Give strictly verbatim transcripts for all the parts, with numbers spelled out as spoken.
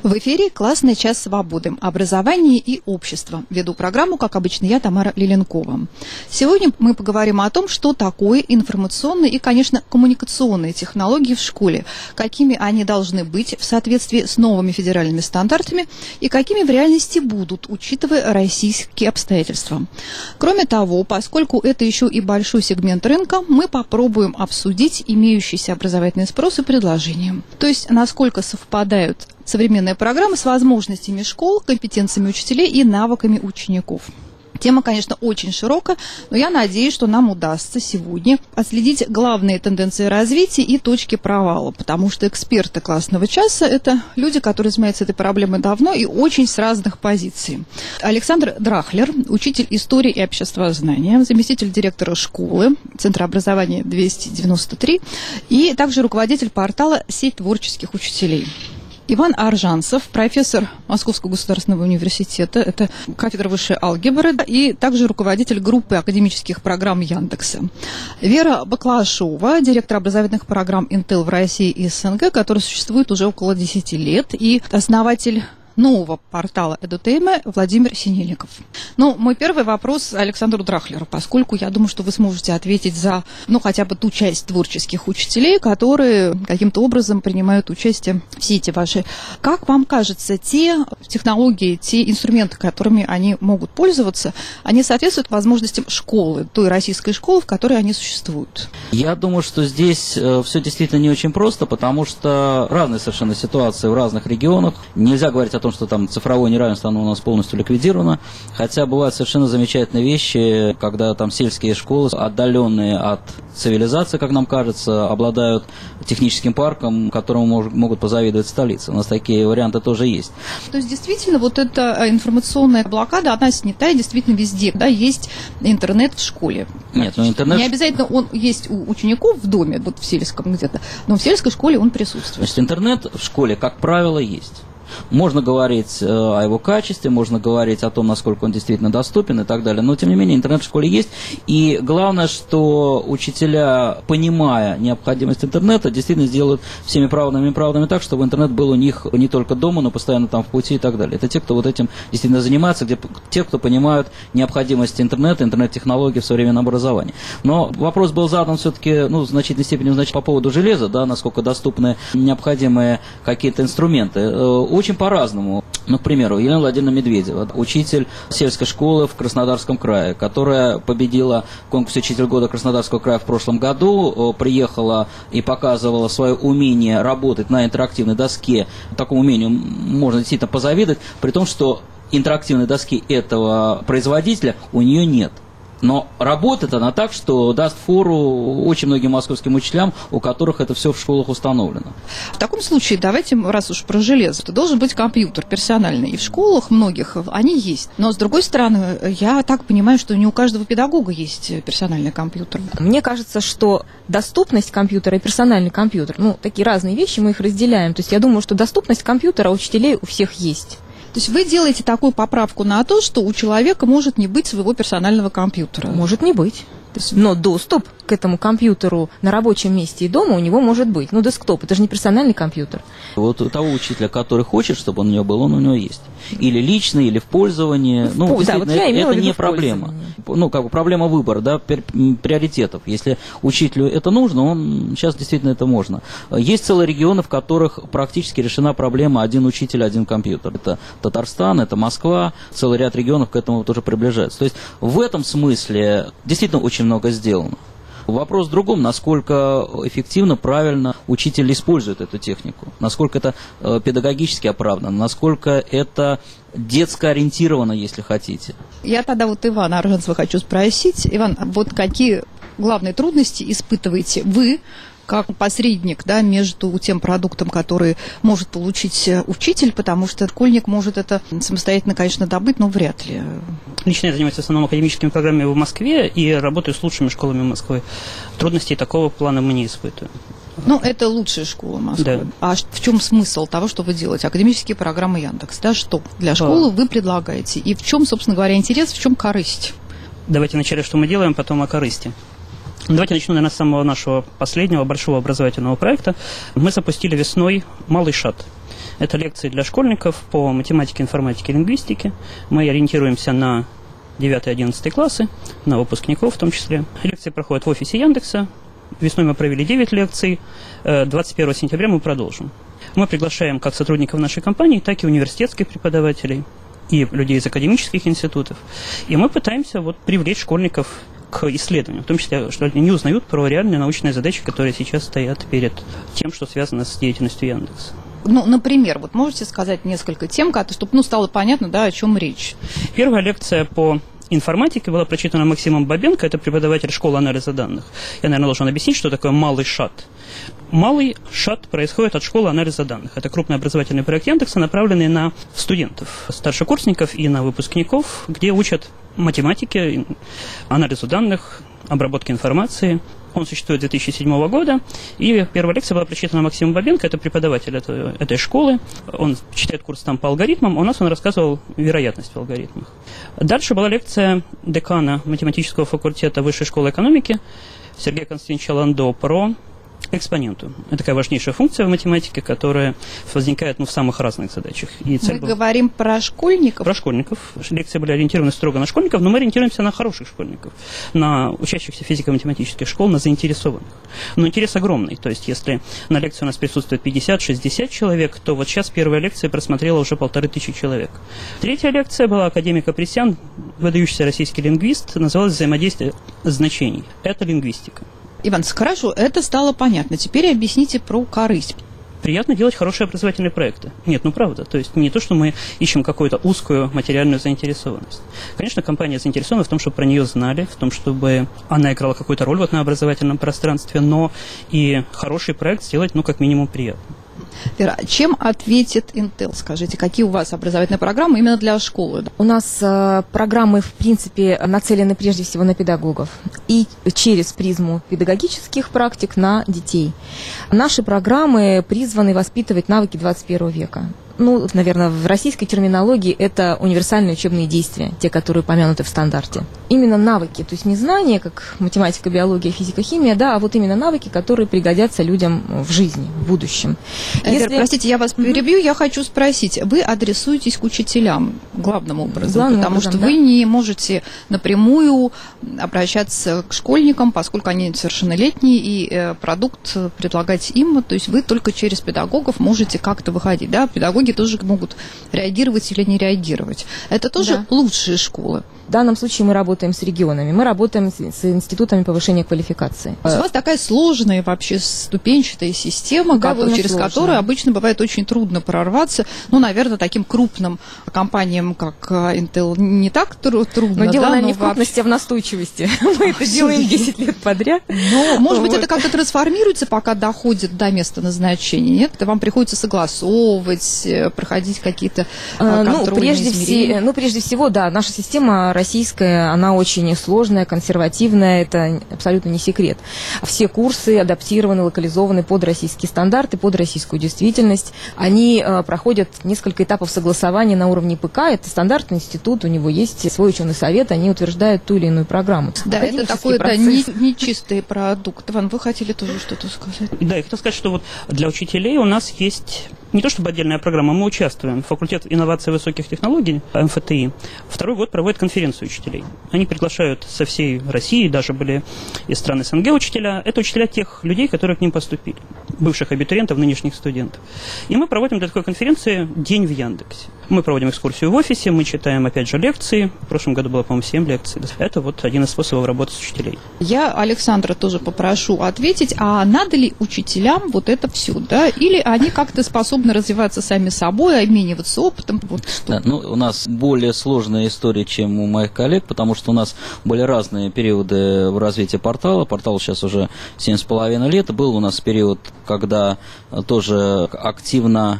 В эфире «Классный час свободы. Образование и общество». Веду программу, как обычно, я, Тамара Лиленкова. Сегодня мы поговорим о том, что такое информационные и, конечно, коммуникационные технологии в школе, какими они должны быть в соответствии с новыми федеральными стандартами и какими в реальности будут, учитывая российские обстоятельства. Кроме того, поскольку это еще и большой сегмент рынка, мы попробуем обсудить имеющийся образовательный спрос и предложения. То есть, насколько совпадают современная программа с возможностями школ, компетенциями учителей и навыками учеников. Тема, конечно, очень широкая, но я надеюсь, что нам удастся сегодня отследить главные тенденции развития и точки провала, потому что эксперты классного часа – это люди, которые занимаются этой проблемой давно и очень с разных позиций. Александр Драхлер, учитель истории и обществознания, заместитель директора школы, Центра образования двести девяносто три, и также руководитель портала «Сеть творческих учителей». Иван Аржанцев, профессор Московского государственного университета, это кафедра высшей алгебры, и также руководитель группы академических программ Яндекса. Вера Баклашова, директор образовательных программ Intel в России и СНГ, который существует уже около десяти лет, и основатель нового портала Edutainment Владимир Синельников. Ну, мой первый вопрос Александру Драхлеру, поскольку я думаю, что вы сможете ответить за, ну, хотя бы ту часть творческих учителей, которые каким-то образом принимают участие в сети вашей. Как вам кажется, те технологии, те инструменты, которыми они могут пользоваться, они соответствуют возможностям школы, той российской школы, в которой они существуют? Я думаю, что здесь э, все действительно не очень просто, потому что разные совершенно ситуации в разных регионах. Нельзя говорить о том, что там цифровое неравенство, оно у нас полностью ликвидировано, хотя бывают совершенно замечательные вещи, когда там сельские школы, отдаленные от цивилизации, как нам кажется, обладают техническим парком, которому мож, могут позавидовать столицы. У нас такие варианты тоже есть. То есть действительно вот эта информационная блокада, она снята и действительно везде, да, есть интернет в школе. Нет, но интернет... Не обязательно он есть у учеников в доме, вот в сельском где-то, но в сельской школе он присутствует. Значит, интернет в школе, как правило, есть. Можно говорить э, о его качестве, можно говорить о том, насколько он действительно доступен и так далее, но тем не менее интернет в школе есть, и главное, что учителя, понимая необходимость интернета, действительно сделают всеми правдами и правдами так, чтобы интернет был у них не только дома, но постоянно там в пути и так далее. Это те, кто вот этим действительно занимается, где, те, кто понимают необходимость интернета, интернет-технологий в современном образовании. Но вопрос был задан все-таки, ну, в значительной степени, значит, по поводу железа, да, насколько доступны необходимые какие-то инструменты. Очень по-разному. Ну, к примеру, Елена Владимировна Медведева, учитель сельской школы в Краснодарском крае, которая победила в конкурсе «Учитель года Краснодарского края» в прошлом году, приехала и показывала свое умение работать на интерактивной доске. Такому умению можно действительно позавидовать, при том, что интерактивной доски этого производителя у нее нет. Но работает она так, что даст фору очень многим московским учителям, у которых это все в школах установлено. В таком случае, давайте, раз уж про железо, то должен быть компьютер персональный. И в школах многих они есть. Но, с другой стороны, я так понимаю, что не у каждого педагога есть персональный компьютер. Мне кажется, что доступность компьютера и персональный компьютер, ну, такие разные вещи, мы их разделяем. То есть я думаю, что доступность компьютера у учителей у всех есть. То есть вы делаете такую поправку на то, что у человека может не быть своего персонального компьютера? Может не быть. Но доступ к этому компьютеру на рабочем месте и дома у него может быть. Ну, десктоп, это же не персональный компьютер. Вот у того учителя, который хочет, чтобы он у него был, он у него есть. Или личный, или в пользовании. В ну, пол... да, вот я это, это не в проблема. Ну, как бы проблема выбора, да, приоритетов. Если учителю это нужно, он сейчас действительно это можно. Есть целые регионы, в которых практически решена проблема один учитель, один компьютер. Это Татарстан, это Москва, целый ряд регионов к этому тоже приближается. То есть в этом смысле действительно очень много сделано. Вопрос в другом, насколько эффективно, правильно учитель использует эту технику, насколько это э, педагогически оправдано, насколько это детско ориентировано, если хотите. Я тогда вот Ивана Аржанцева хочу спросить. Иван, вот какие главные трудности испытываете вы, как посредник, да, между тем продуктом, который может получить учитель, потому что школьник может это самостоятельно, конечно, добыть, но вряд ли. Лично я занимаюсь в основном академическими программами в Москве и работаю с лучшими школами Москвы. Трудностей такого плана мы не испытываем. Ну, это лучшая школа Москвы. Да. А в чем смысл того, что вы делаете? Академические программы Яндекс, да, что для школы вы предлагаете? И в чем, собственно говоря, интерес, в чем корысть? Давайте вначале, что мы делаем, потом о корысти. Давайте начну, наверное, с самого нашего последнего большого образовательного проекта. Мы запустили весной «Малый ШАТ». Это лекции для школьников по математике, информатике, лингвистике. Мы ориентируемся на девятый-одиннадцатый классы, на выпускников в том числе. Лекции проходят в офисе Яндекса. Весной мы провели девять лекций. двадцать первого сентября мы продолжим. Мы приглашаем как сотрудников нашей компании, так и университетских преподавателей и людей из академических институтов. И мы пытаемся вот привлечь школьников к исследованию, в том числе, что они узнают про реальные научные задачи, которые сейчас стоят перед тем, что связано с деятельностью Яндекса. Ну, например, вот можете сказать несколько тем, чтобы ну, стало понятно, да, о чем речь? Первая лекция по информатике была прочитана Максимом Бабенко, это преподаватель школы анализа данных. Я, наверное, должен объяснить, что такое малый шат. Малый шат происходит от школы анализа данных. Это крупный образовательный проект Яндекса, направленный на студентов, старшекурсников и на выпускников, где учат математике, анализу данных, обработке информации. Он существует с две тысячи седьмого года, и первая лекция была прочитана Максимом Бабенко, это преподаватель это, этой школы. Он читает курс там по алгоритмам, у нас он рассказывал вероятность в алгоритмах. Дальше была лекция декана математического факультета Высшей школы экономики Сергея Константиновича Ландо про экспоненту. Это такая важнейшая функция в математике, которая возникает ну, в самых разных задачах. И цель мы была... говорим про школьников? Про школьников. Лекции были ориентированы строго на школьников, но мы ориентируемся на хороших школьников, на учащихся физико-математических школ, на заинтересованных. Но интерес огромный. То есть, если на лекции у нас присутствует пятьдесят-шестьдесят человек, то вот сейчас первая лекция просмотрела уже полторы тысячи человек. Третья лекция была академик Апресян, выдающийся российский лингвист, называлась «Взаимодействие значений». Это лингвистика. Иван, хорошо, это стало понятно. Теперь объясните про корысть. Приятно делать хорошие образовательные проекты. Нет, ну правда. То есть не то, что мы ищем какую-то узкую материальную заинтересованность. Конечно, компания заинтересована в том, чтобы про нее знали, в том, чтобы она играла какую-то роль вот на образовательном пространстве, но и хороший проект сделать, ну, как минимум, приятно. Вера, чем ответит Intel? Скажите, какие у вас образовательные программы именно для школы? У нас э, программы, в принципе, нацелены прежде всего на педагогов и через призму педагогических практик на детей. Наши программы призваны воспитывать навыки двадцать первого века. Ну, наверное, в российской терминологии это универсальные учебные действия, те, которые помянуты в стандарте. Именно навыки, то есть не знания, как математика, биология, физика, химия, да, а вот именно навыки, которые пригодятся людям в жизни, в будущем. Если... Вера, простите, я вас перебью, mm-hmm. я хочу спросить, вы адресуетесь к учителям главным образом, главным потому образом, что да? Вы не можете напрямую обращаться к школьникам, поскольку они совершеннолетние, и э, продукт предлагать им, то есть вы только через педагогов можете как-то выходить, да, педагоги тоже могут реагировать или не реагировать. Это тоже да. лучшие школы. В данном случае мы работаем с регионами, мы работаем с, с институтами повышения квалификации. У вас такая сложная вообще ступенчатая система, как, через сложная. Которую обычно бывает очень трудно прорваться. Ну, наверное, таким крупным компаниям, как Intel, не так трудно. Но дело, да, наверное, но не в крупности, а в настойчивости. Мы это делаем десять лет подряд. Но, может быть, это как-то трансформируется, пока доходит до места назначения, нет? Это вам приходится согласовывать, проходить какие-то контрольные измерения? Ну, прежде всего, да, наша система российская, она очень сложная, консервативная, это абсолютно не секрет. Все курсы адаптированы, локализованы под российские стандарты, под российскую действительность. Они э, проходят несколько этапов согласования на уровне ПК. Это стандартный институт, у него есть свой ученый совет, они утверждают ту или иную программу. Да, это такой да, не, не чистый продукт. Иван, вы хотели тоже что-то сказать? Да, я хотел сказать, что вот для учителей у нас есть... Не то чтобы отдельная программа, мы участвуем. Факультет инноваций и высоких технологий, эм эф тэ и, второй год проводит конференцию учителей. Они приглашают со всей России, даже были из стран эс эн гэ учителя. Это учителя тех людей, которые к ним поступили. Бывших абитуриентов, нынешних студентов. И мы проводим для такой конференции день в Яндексе. Мы проводим экскурсию в офисе, мы читаем, опять же, лекции. В прошлом году было, по-моему, семь лекций. Это вот один из способов работы с учителей. Я Александра тоже попрошу ответить, а надо ли учителям вот это все, да? Или они как-то способны развиваться сами собой, обмениваться опытом? Вот да, ну, у нас более сложная история, чем у моих коллег, потому что у нас были разные периоды в развитии портала. Портал сейчас уже семь с половиной лет. Был у нас период, когда тоже активно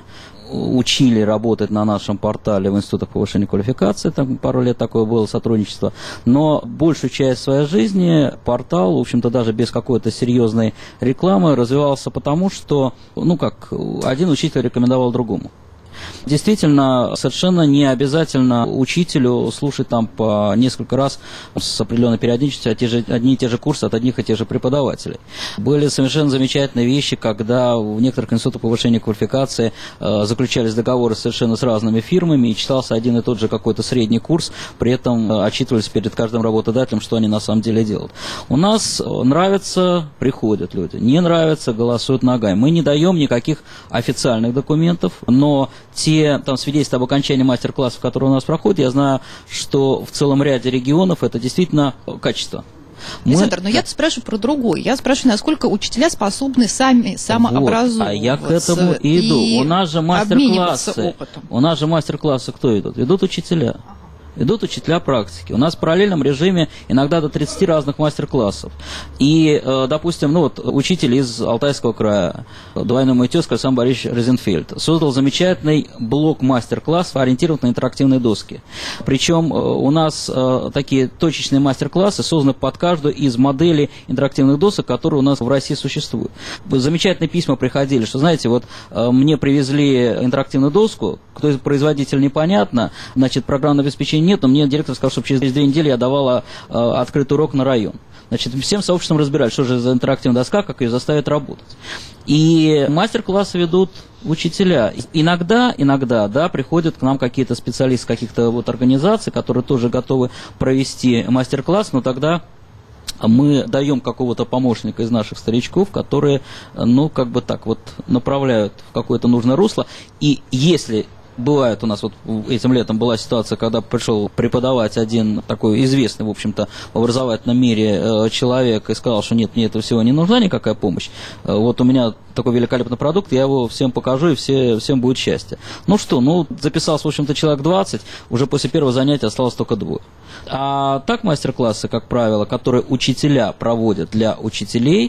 учили работать на нашем портале в институтах повышения квалификации, там пару лет такое было сотрудничество, но большую часть своей жизни портал, в общем-то, даже без какой-то серьезной рекламы развивался потому, что, ну как, один учитель рекомендовал другому. Действительно, совершенно не обязательно учителю слушать там по несколько раз с определенной периодичностью те же, одни и те же курсы от одних и тех же преподавателей. Были совершенно замечательные вещи, когда в некоторых институтах повышения квалификации э, заключались договоры совершенно с разными фирмами, и читался один и тот же какой-то средний курс, при этом э, отчитывались перед каждым работодателем, что они на самом деле делают. У нас нравится, приходят люди, не нравится, голосуют ногами. Мы не даем никаких официальных документов, но те там, свидетельства об окончании мастер-классов, которые у нас проходят, я знаю, что в целом ряде регионов это действительно качество. Александр, но я спрашиваю про другое. Я спрашиваю, насколько учителя способны сами самообразовываться. Вот, а я к этому и иду. И у нас же мастер-классы. У нас же мастер-классы кто идут? Идут учителя. Идут учителя практики. У нас в параллельном режиме иногда до тридцати разных мастер-классов. И, допустим, ну вот учитель из Алтайского края, двойной мой тезка Александр Борисович Розенфельд, создал замечательный блок мастер-классов, ориентированных на интерактивные доски. Причем у нас такие точечные мастер-классы созданы под каждую из моделей интерактивных досок, которые у нас в России существуют. Замечательные письма приходили, что, знаете, вот мне привезли интерактивную доску, кто из производителя непонятно, значит, программное обеспечение нет, но мне директор сказал, что через две недели я давала э, открытый урок на район. Значит, всем сообществом разбирали, что же за интерактивная доска, как ее заставить работать. И мастер-классы ведут учителя. Иногда, иногда, да, приходят к нам какие-то специалисты каких-то вот организаций, которые тоже готовы провести мастер-класс, но тогда мы даем какого-то помощника из наших старичков, которые, ну, как бы так вот направляют в какое-то нужное русло. И если бывает у нас, вот этим летом была ситуация, когда пришел преподавать один такой известный, в общем-то, в образовательном мире э, человек и сказал, что нет, мне этого всего не нужна никакая помощь. Э, вот у меня такой великолепный продукт, я его всем покажу, и все, всем будет счастье. Ну что, ну, записался, в общем-то, человек двадцать, уже после первого занятия осталось только двое. А так мастер-классы, как правило, которые учителя проводят для учителей,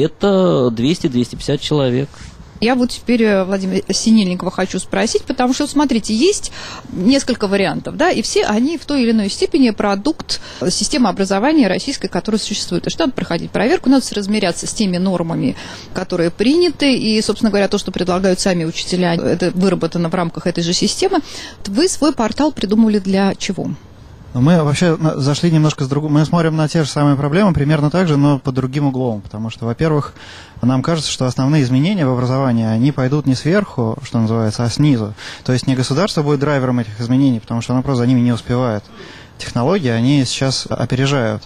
это двести - двести пятьдесят человек. Я вот теперь Владимира Синельникова хочу спросить, потому что, смотрите, есть несколько вариантов, да, и все они в той или иной степени продукт системы образования российской, которая существует. И что надо проходить проверку, надо соразмеряться с теми нормами, которые приняты, и, собственно говоря, то, что предлагают сами учителя, это выработано в рамках этой же системы. Вы свой портал придумали для чего? Мы вообще зашли немножко с другого. Мы смотрим на те же самые проблемы примерно так же, но под другим углом. Потому что, во-первых, нам кажется, что основные изменения в образовании, они пойдут не сверху, что называется, а снизу. То есть не государство будет драйвером этих изменений, потому что оно просто за ними не успевает. Технологии, они сейчас опережают.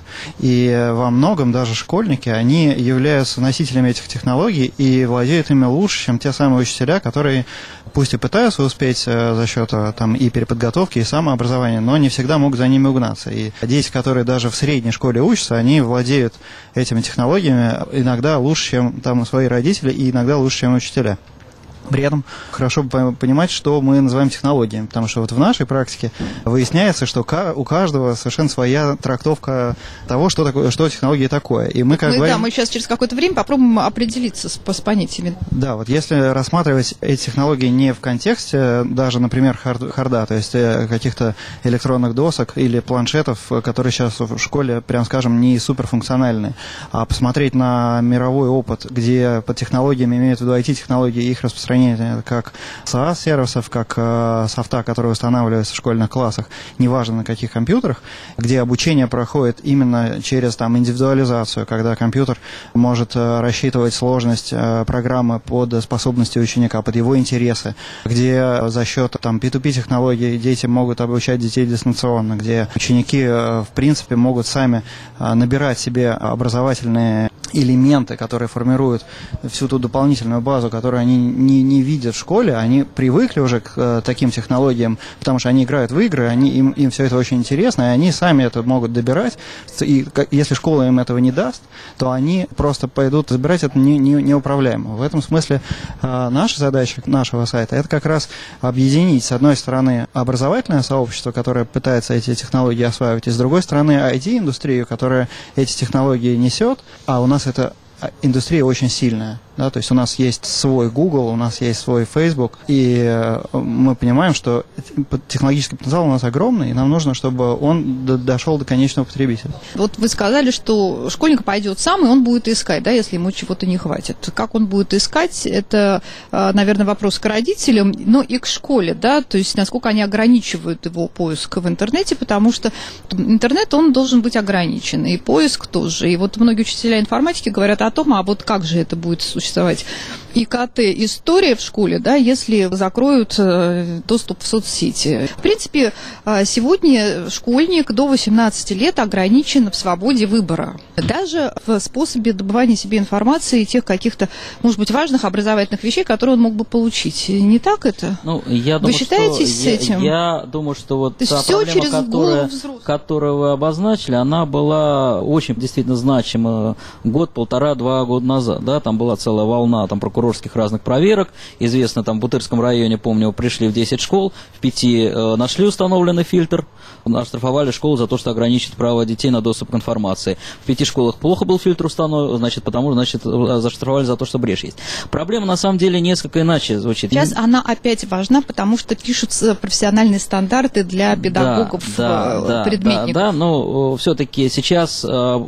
И во многом даже школьники, они являются носителями этих технологий и владеют ими лучше, чем те самые учителя, которые пусть и пытаются успеть за счет там, и переподготовки, и самообразования, но не всегда могут за ними угнаться. И дети, которые даже в средней школе учатся, они владеют этими технологиями иногда лучше, чем там свои родители, и иногда лучше, чем учителя. При этом хорошо понимать, что мы называем технологиями, потому что вот в нашей практике выясняется, что у каждого совершенно своя трактовка того, что такое, что технология такое. И мы, как мы, говорим, да, мы сейчас через какое-то время попробуем определиться с, с понятиями. Да, вот если рассматривать эти технологии не в контексте даже, например, хард, харда, то есть каких-то электронных досок или планшетов, которые сейчас в школе, прям скажем, не суперфункциональны, а посмотреть на мировой опыт, где под технологиями имеют в виду ай ти-технологии и их распространение как SaaS-сервисов, как э, софта, которые устанавливаются в школьных классах, неважно на каких компьютерах, где обучение проходит именно через там, индивидуализацию, когда компьютер может э, рассчитывать сложность э, программы под способности ученика, под его интересы, где за счет там, пи ту пи-технологий дети могут обучать детей дистанционно, где ученики, э, в принципе, могут сами э, набирать себе образовательные элементы, которые формируют всю ту дополнительную базу, которую они не, не видят в школе, они привыкли уже к э, таким технологиям, потому что они играют в игры, они, им, им все это очень интересно, и они сами это могут добирать, и как, если школа им этого не даст, то они просто пойдут забирать это не, не, неуправляемо. В этом смысле э, наша задача нашего сайта – это как раз объединить, с одной стороны, образовательное сообщество, которое пытается эти технологии осваивать, и с другой стороны, ай ти-индустрию, которая эти технологии несет, а у нас это индустрия очень сильная. Да? То есть у нас есть свой Google, у нас есть свой Facebook, и мы понимаем, что технологический потенциал у нас огромный, и нам нужно, чтобы он д- дошел до конечного потребителя. Вот вы сказали, что школьник пойдет сам, и он будет искать, да, если ему чего-то не хватит. Как он будет искать, это, наверное, вопрос к родителям, но и к школе, да, то есть насколько они ограничивают его поиск в интернете, потому что интернет, он должен быть ограничен, и поиск тоже. И вот многие учителя информатики говорят о том, а вот как же это будет существовать и ка тэ-история в школе, да, если закроют доступ в соцсети. В принципе, сегодня школьник до восемнадцати лет ограничен в свободе выбора. Даже в способе добывания себе информации и тех каких-то, может быть, важных образовательных вещей, которые он мог бы получить. Не так это? Ну, я думаю, вы считаетесь что, с этим? Я, я думаю, что вот То та есть проблема, которая, взрослых. которую вы обозначили, она была очень действительно значима год, полтора, два года назад. Да? Там была целая волна там, прокурорских разных проверок. Известно, там в Бутырском районе, помню, пришли в десять школ, в пяти э, нашли установленный фильтр, оштрафовали школу за то, что ограничит право детей на доступ к информации. В пяти школах плохо был фильтр установлен, значит, потому значит, заштрафовали за то, что брешь есть. Проблема, на самом деле, несколько иначе звучит. Сейчас она опять важна, потому что пишутся профессиональные стандарты для педагогов, да, да, предметников. Да, да, но все-таки сейчас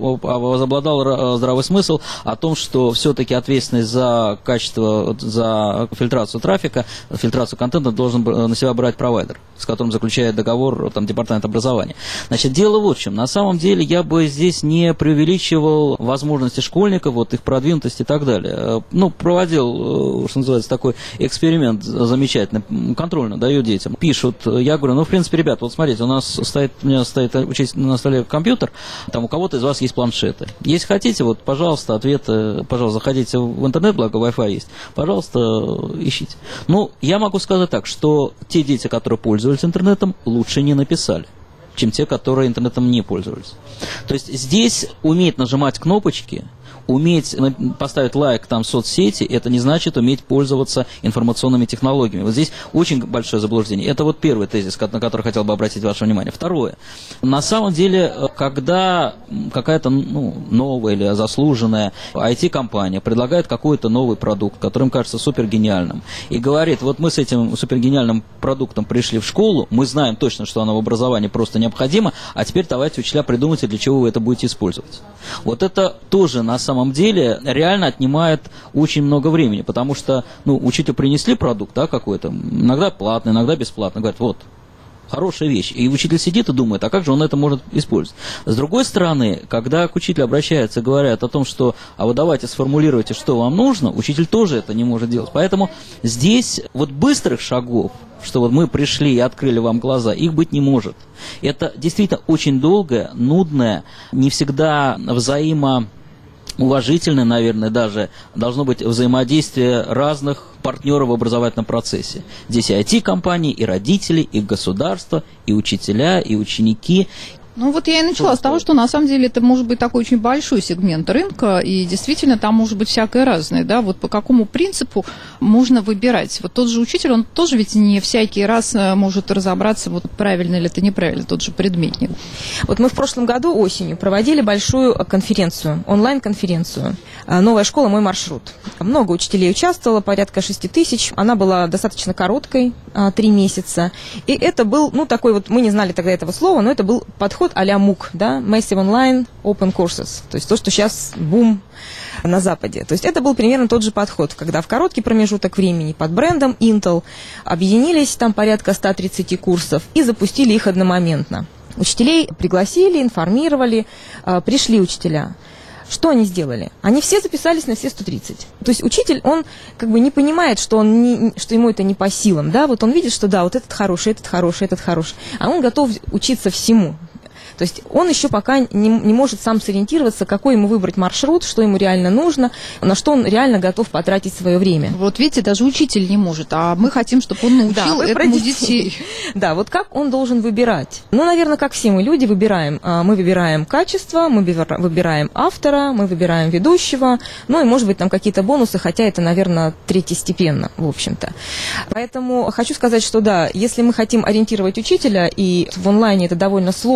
возобладал здравый смысл о том, что все-таки ответственность за качество, за фильтрацию трафика, фильтрацию контента должен на себя брать провайдер, с которым заключает договор там, департамент образования. Значит, дело вот в чем. На самом деле я бы здесь не преувеличивал возможности школьников, вот их продвинутость и так далее. Ну, проводил, что называется, такой эксперимент замечательный, контрольно даю детям. Пишут, я говорю, ну, в принципе, ребят, вот смотрите, у нас стоит, у меня стоит на столе компьютер, там у кого-то из вас есть планшеты. Если хотите, вот, пожалуйста, ответы, пожалуйста, заходите в интернет, благо Wi-Fi есть, пожалуйста, ищите. Ну, я могу сказать так, что те дети, которые пользовались интернетом, лучше не написали, чем те, которые интернетом не пользовались. То есть здесь уметь нажимать кнопочки, уметь поставить лайк там в соцсети, это не значит уметь пользоваться информационными технологиями. Вот здесь очень большое заблуждение. Это вот первый тезис, на который хотел бы обратить ваше внимание. Второе. На самом деле, когда какая-то ну, новая или заслуженная ай ти-компания предлагает какой-то новый продукт, который им кажется супергениальным, и говорит, вот мы с этим супергениальным продуктом пришли в школу, мы знаем точно, что оно в образовании просто необходимо, а теперь давайте, учителя, придумайте, для чего вы это будете использовать. Вот это тоже на самом На самом деле реально отнимает очень много времени, потому что, ну, учителю принесли продукт, да, какой-то, иногда платный, иногда бесплатный, говорят, вот, хорошая вещь, и учитель сидит и думает, а как же он это может использовать? С другой стороны, когда к учителю обращаются и говорят о том, что, а вот давайте сформулируйте, что вам нужно, учитель тоже это не может делать, поэтому здесь вот быстрых шагов, что вот мы пришли и открыли вам глаза, их быть не может. Это действительно очень долгое, нудное, не всегда взаимо уважительное, наверное, даже должно быть взаимодействие разных партнеров в образовательном процессе. Здесь и ай ти-компании, и родители, и государство, и учителя, и ученики. Ну вот я и начала с того, что на самом деле это может быть такой очень большой сегмент рынка, и действительно там может быть всякое разное, да, вот по какому принципу можно выбирать. Вот тот же учитель, он тоже ведь не всякий раз может разобраться, вот правильно или это неправильно, тот же предметник. Вот мы в прошлом году осенью проводили большую конференцию, онлайн-конференцию «Новая школа. Мой маршрут». Много учителей участвовало, порядка шести тысяч. Она была достаточно короткой, три месяца. И это был, ну, такой вот, мы не знали тогда этого слова, но это был подход а-ля мук, да, Massive Online Open Courses, то есть то, что сейчас бум на Западе. То есть это был примерно тот же подход, когда в короткий промежуток времени под брендом Intel объединились там порядка ста тридцати курсов и запустили их одномоментно. Учителей пригласили, информировали, пришли учителя. Что они сделали? Они все записались на все сто тридцать. То есть учитель, он как бы не понимает, что, он не, что ему это не по силам. Да? Вот он видит, что да, вот этот хороший, этот хороший, этот хороший. А он готов учиться всему. То есть он еще пока не, не может сам сориентироваться, какой ему выбрать маршрут, что ему реально нужно, на что он реально готов потратить свое время. Вот видите, даже учитель не может, а мы хотим, чтобы он научил да, этому детей. детей. Да, вот как он должен выбирать? Ну, наверное, как все мы люди выбираем. Мы выбираем качество, мы выбираем автора, мы выбираем ведущего, ну и, может быть, там какие-то бонусы, хотя это, наверное, третьестепенно, в общем-то. Поэтому хочу сказать, что да, если мы хотим ориентировать учителя, и в онлайне это довольно сложный процесс,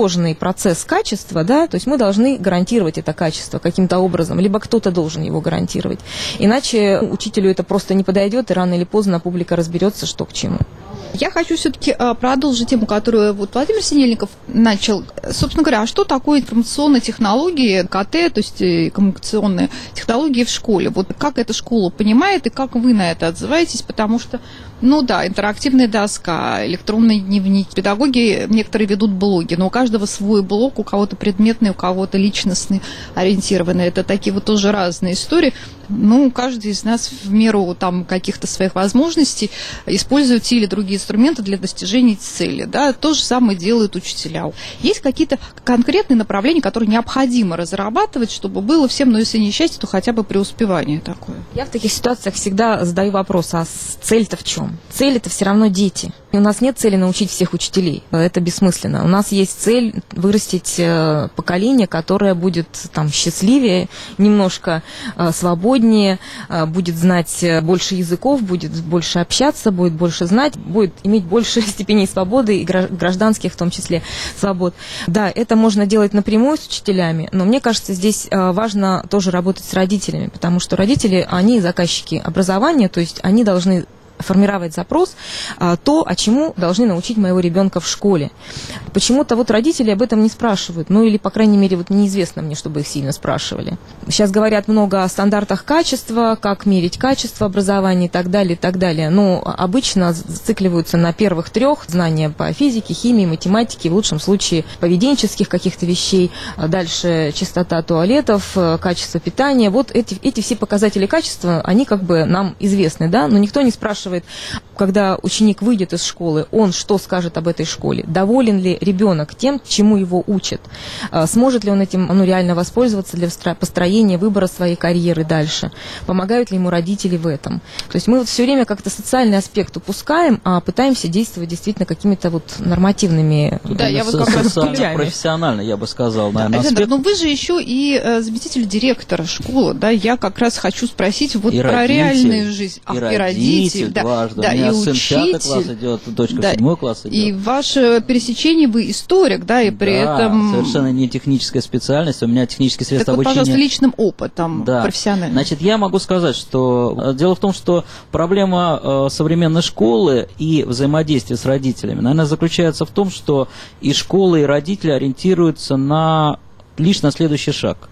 процесс качества, да, то есть мы должны гарантировать это качество каким-то образом, либо кто-то должен его гарантировать. Иначе учителю это просто не подойдет, и рано или поздно публика разберется, что к чему. Я хочу все-таки продолжить тему, которую вот Владимир Синельников начал. Собственно говоря, а что такое информационные технологии, КТ, то есть коммуникационные технологии в школе? Вот как эта школа понимает и как вы на это отзываетесь? Потому что, ну да, интерактивная доска, электронный дневник. Педагоги некоторые ведут блоги, но у каждого свой блог, у кого-то предметный, у кого-то личностный ориентированный. Это такие вот тоже разные истории. Ну, каждый из нас в меру там каких-то своих возможностей использует те или другие инструменты для достижения цели. Да? То же самое делают учителя. Есть какие-то конкретные направления, которые необходимо разрабатывать, чтобы было всем, но если не счастье, то хотя бы преуспевание такое. Я в таких ситуациях всегда задаю вопрос, а цель-то в чем? Цель – это все равно дети. И у нас нет цели научить всех учителей. Это бессмысленно. У нас есть цель вырастить поколение, которое будет там счастливее, немножко свободнее, будет знать больше языков, будет больше общаться, будет больше знать, будет иметь больше степеней свободы и гражданских в том числе свобод. Да, это можно делать напрямую с учителями, но мне кажется, здесь важно тоже работать с родителями, потому что родители, они заказчики образования, то есть они должны формировать запрос, а, то, а чему должны научить моего ребенка в школе. Почему-то вот родители об этом не спрашивают, ну или, по крайней мере, вот неизвестно мне, чтобы их сильно спрашивали. Сейчас говорят много о стандартах качества, как мерить качество образования и так далее, и так далее. Но обычно зацикливаются на первых трех: знания по физике, химии, математике, в лучшем случае поведенческих каких-то вещей, дальше чистота туалетов, качество питания. Вот эти, эти все показатели качества, они как бы нам известны, да, но никто не спрашивает, когда ученик выйдет из школы, он что скажет об этой школе, доволен ли ребенок тем, чему его учат, сможет ли он этим ну, реально воспользоваться для построения выбора своей карьеры дальше, помогают ли ему родители в этом. То есть мы вот все время как-то социальный аспект упускаем, а пытаемся действовать действительно какими-то вот нормативными да, я вот как раз профессионально, я бы сказал, да, наверное, Александр, но вы же еще и э, заместитель директора школы, да, я как раз хочу спросить вот и про родитель, реальную жизнь. И, а, и родитель, да, дважды. Да, У меня и сын учитель, пятый класс идет, дочка да, в седьмой класс идет. И ваше пересечение, вы историк, да, и при да, этом... совершенно не техническая специальность, у меня технические средства так вот, обучения. пожалуйста, личным опытом, да. профессиональным. Значит, я могу сказать, что дело в том, что проблема э, современной школы и взаимодействия с родителями, наверное, заключается в том, что и школы, и родители ориентируются на лишь на следующий шаг.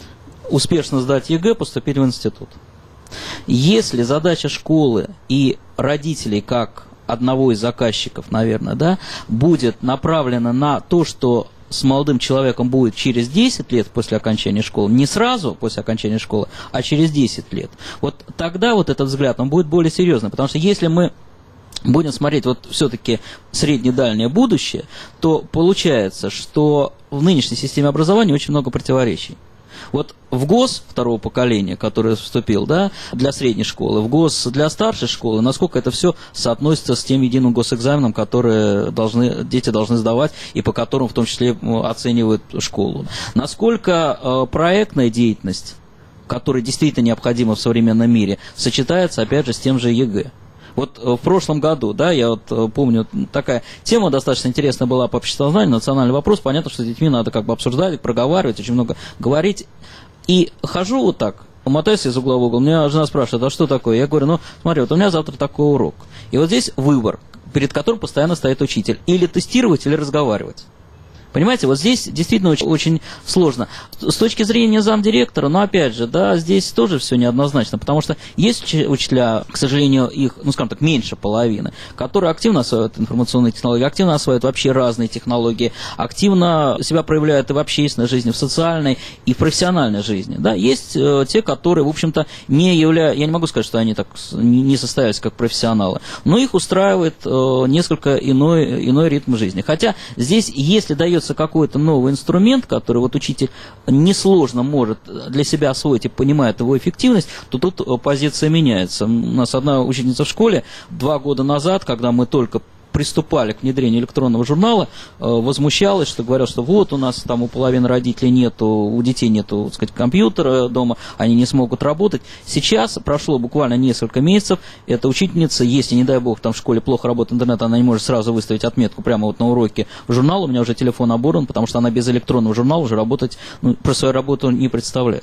Успешно сдать ЕГЭ, поступить в институт. Если задача школы и родителей, как одного из заказчиков, наверное, да, будет направлена на то, что с молодым человеком будет через десять лет после окончания школы, не сразу после окончания школы, а через десять лет, вот тогда вот этот взгляд, он будет более серьезный, потому что если мы будем смотреть вот все-таки средне-дальнее будущее, то получается, что в нынешней системе образования очень много противоречий. Вот в ГОС второго поколения, который вступил, да, для средней школы, в ГОС для старшей школы, насколько это все соотносится с тем единым госэкзаменом, который должны, дети должны сдавать и по которым в том числе оценивают школу. Насколько э, проектная деятельность, которая действительно необходима в современном мире, сочетается опять же с тем же ЕГЭ. Вот в прошлом году, да, я вот помню, такая тема достаточно интересная была по обществознанию, национальный вопрос. Понятно, что с детьми надо как бы обсуждать, проговаривать, очень много говорить. И хожу вот так, мотаюсь из угла в угол, меня жена спрашивает, а что такое? Я говорю, ну, смотри, вот у меня завтра такой урок. И вот здесь выбор, перед которым постоянно стоит учитель. Или тестировать, или разговаривать. Понимаете, вот здесь действительно очень, очень сложно. С точки зрения замдиректора, но опять же, да, здесь тоже все неоднозначно, потому что есть учителя, к сожалению, их, ну, скажем так, меньше половины, которые активно осваивают информационные технологии, активно осваивают вообще разные технологии, активно себя проявляют и в общественной жизни, в социальной, и в профессиональной жизни. Да. Есть э, те, которые, в общем-то, не являются, я не могу сказать, что они так не состоялись как профессионалы, но их устраивает э, несколько иной, иной ритм жизни. Хотя здесь, если дается какой-то новый инструмент, который вот учитель несложно может для себя освоить и понимает его эффективность, то тут позиция меняется. У нас одна ученица в школе два года назад, когда мы только приступали к внедрению электронного журнала, возмущалась, что говорят, что вот у нас там у половины родителей нету, у детей нету, так сказать, компьютера дома, они не смогут работать. Сейчас прошло буквально несколько месяцев, эта учительница, если, не дай бог, там в школе плохо работает интернет, она не может сразу выставить отметку прямо вот на уроке в журнал, у меня уже телефон оборван, потому что она без электронного журнала уже работать, ну, про свою работу не представляет.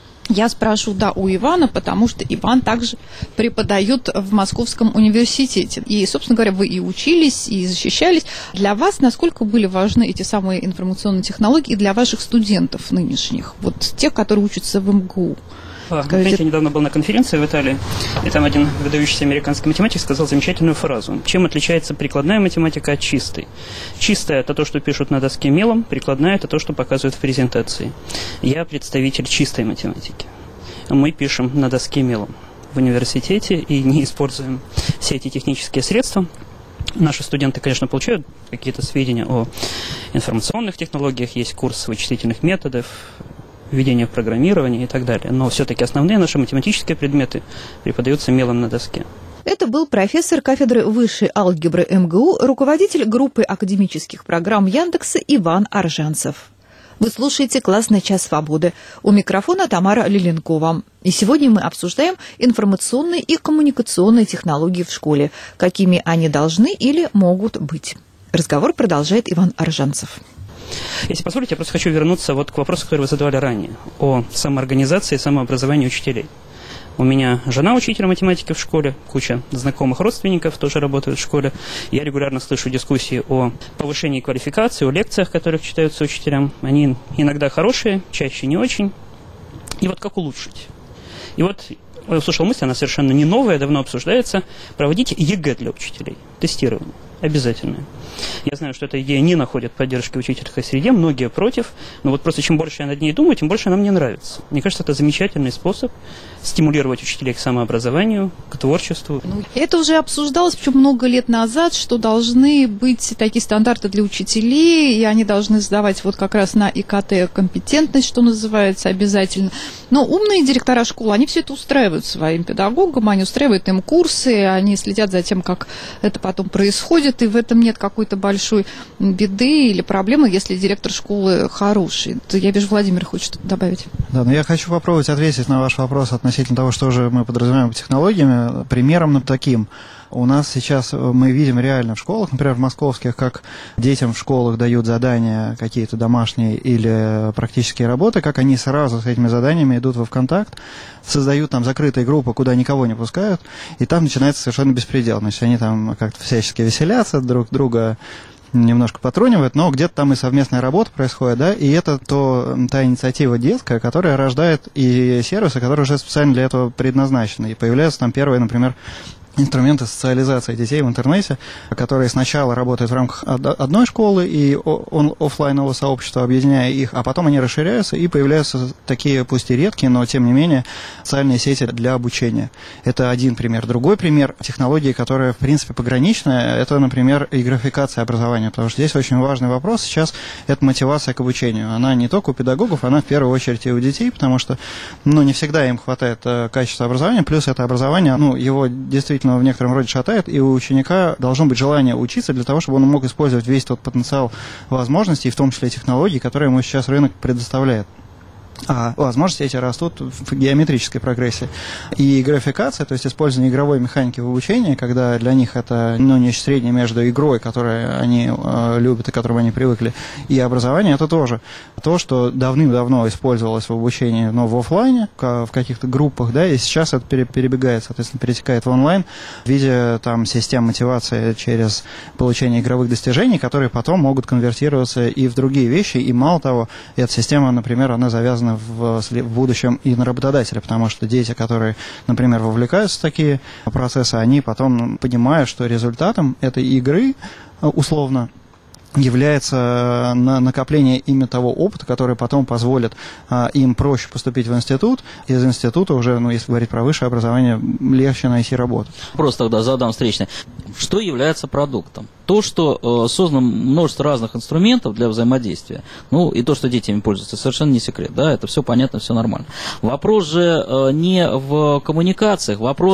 Я спрошу, да, у Ивана, потому что Иван также преподает в Московском университете. И, собственно говоря, вы и учились, и защищались. Для вас насколько были важны эти самые информационные технологии и для ваших студентов нынешних, вот тех, которые учатся в эм гэ у? Знаете, я недавно был на конференции в Италии, и там один выдающийся американский математик сказал замечательную фразу. Чем отличается прикладная математика от чистой? Чистая – это то, что пишут на доске мелом, прикладная – это то, что показывают в презентации. Я представитель чистой математики. Мы пишем на доске мелом в университете и не используем все эти технические средства. Наши студенты, конечно, получают какие-то сведения о информационных технологиях, есть курс вычислительных методов, введение в программирование и так далее. Но все-таки основные наши математические предметы преподаются мелом на доске. Это был профессор кафедры высшей алгебры эм гэ у, руководитель группы академических программ Яндекса Иван Аржанцев. Вы слушаете «Классный час свободы». У микрофона Тамара Лиленкова. И сегодня мы обсуждаем информационные и коммуникационные технологии в школе, какими они должны или могут быть. Разговор продолжает Иван Аржанцев. Если позволите, я просто хочу вернуться вот к вопросу, который вы задавали ранее, о самоорганизации и самообразовании учителей. У меня жена учитель математики в школе, куча знакомых родственников тоже работают в школе. Я регулярно слышу дискуссии о повышении квалификации, о лекциях, которых читаются учителям. Они иногда хорошие, чаще не очень. И вот как улучшить? И вот я услышал мысль, она совершенно не новая, давно обсуждается, проводить ЕГЭ для учителей, тестирование. Обязательное. Я знаю, что эта идея не находит поддержки в учительской среде, многие против, но вот просто чем больше я над ней думаю, тем больше она мне нравится. Мне кажется, это замечательный способ стимулировать учителей к самообразованию, к творчеству. Ну, это уже обсуждалось, причем много лет назад, что должны быть такие стандарты для учителей, и они должны сдавать вот как раз на и ка тэ компетентность, что называется, обязательно. Но умные директора школ, они все это устраивают своим педагогам, они устраивают им курсы, они следят за тем, как это потом происходит, и в этом нет какой-то большой беды или проблемы, если директор школы хороший. Я вижу, Владимир хочет что-то добавить. Да, но я хочу попробовать ответить на ваш вопрос относительно того, что же мы подразумеваем под технологиями, примером таким. У нас сейчас мы видим реально в школах, например, в московских, как детям в школах дают задания какие-то домашние или практические работы, как они сразу с этими заданиями идут во ВКонтакт, создают там закрытые группы, куда никого не пускают, и там начинается совершенно беспредел. Значит, они там как-то всячески веселятся, друг друга немножко потрунивают, но где-то там и совместная работа происходит, да, и это то, та инициатива детская, которая рождает и сервисы, которые уже специально для этого предназначены. И появляются там первые, например, инструменты социализации детей в интернете, которые сначала работают в рамках одной школы и офлайнового сообщества, объединяя их, а потом они расширяются и появляются такие, пусть и редкие, но тем не менее, социальные сети для обучения. Это один пример. Другой пример технологии, которая, в принципе, пограничная, это, например, и графикация образования, потому что здесь очень важный вопрос сейчас, это мотивация к обучению. Она не только у педагогов, она в первую очередь и у детей, потому что, ну, не всегда им хватает качества образования, плюс это образование, ну, его действительно в некотором роде шатает, и у ученика должно быть желание учиться для того, чтобы он мог использовать весь тот потенциал возможностей, в том числе технологий, которые ему сейчас рынок предоставляет. А возможности эти растут в геометрической прогрессии. И графикация, то есть использование игровой механики в обучении, когда для них это, ну, нечто среднее между игрой, которую они э, любят и к которой они привыкли, и образование, это тоже то, что давным-давно использовалось в обучении, но в офлайне, в каких-то группах, да, и сейчас это перебегает, соответственно, перетекает в онлайн в виде там систем мотивации через получение игровых достижений, которые потом могут конвертироваться и в другие вещи, и мало того, эта система, например, она завязана В, в будущем и на работодателя, потому что дети, которые, например, вовлекаются в такие процессы, они потом понимают, что результатом этой игры, условно, является на накопление именно того опыта, который потом позволит а, им проще поступить в институт. Из института уже, ну, если говорить про высшее образование, легче найти работу. Просто тогда задам встречный. Что является продуктом? То, что э, создано множество разных инструментов для взаимодействия, ну, и то, что дети ими пользуются, совершенно не секрет, да, это все понятно, все нормально. Вопрос же э, не в коммуникациях, вопрос в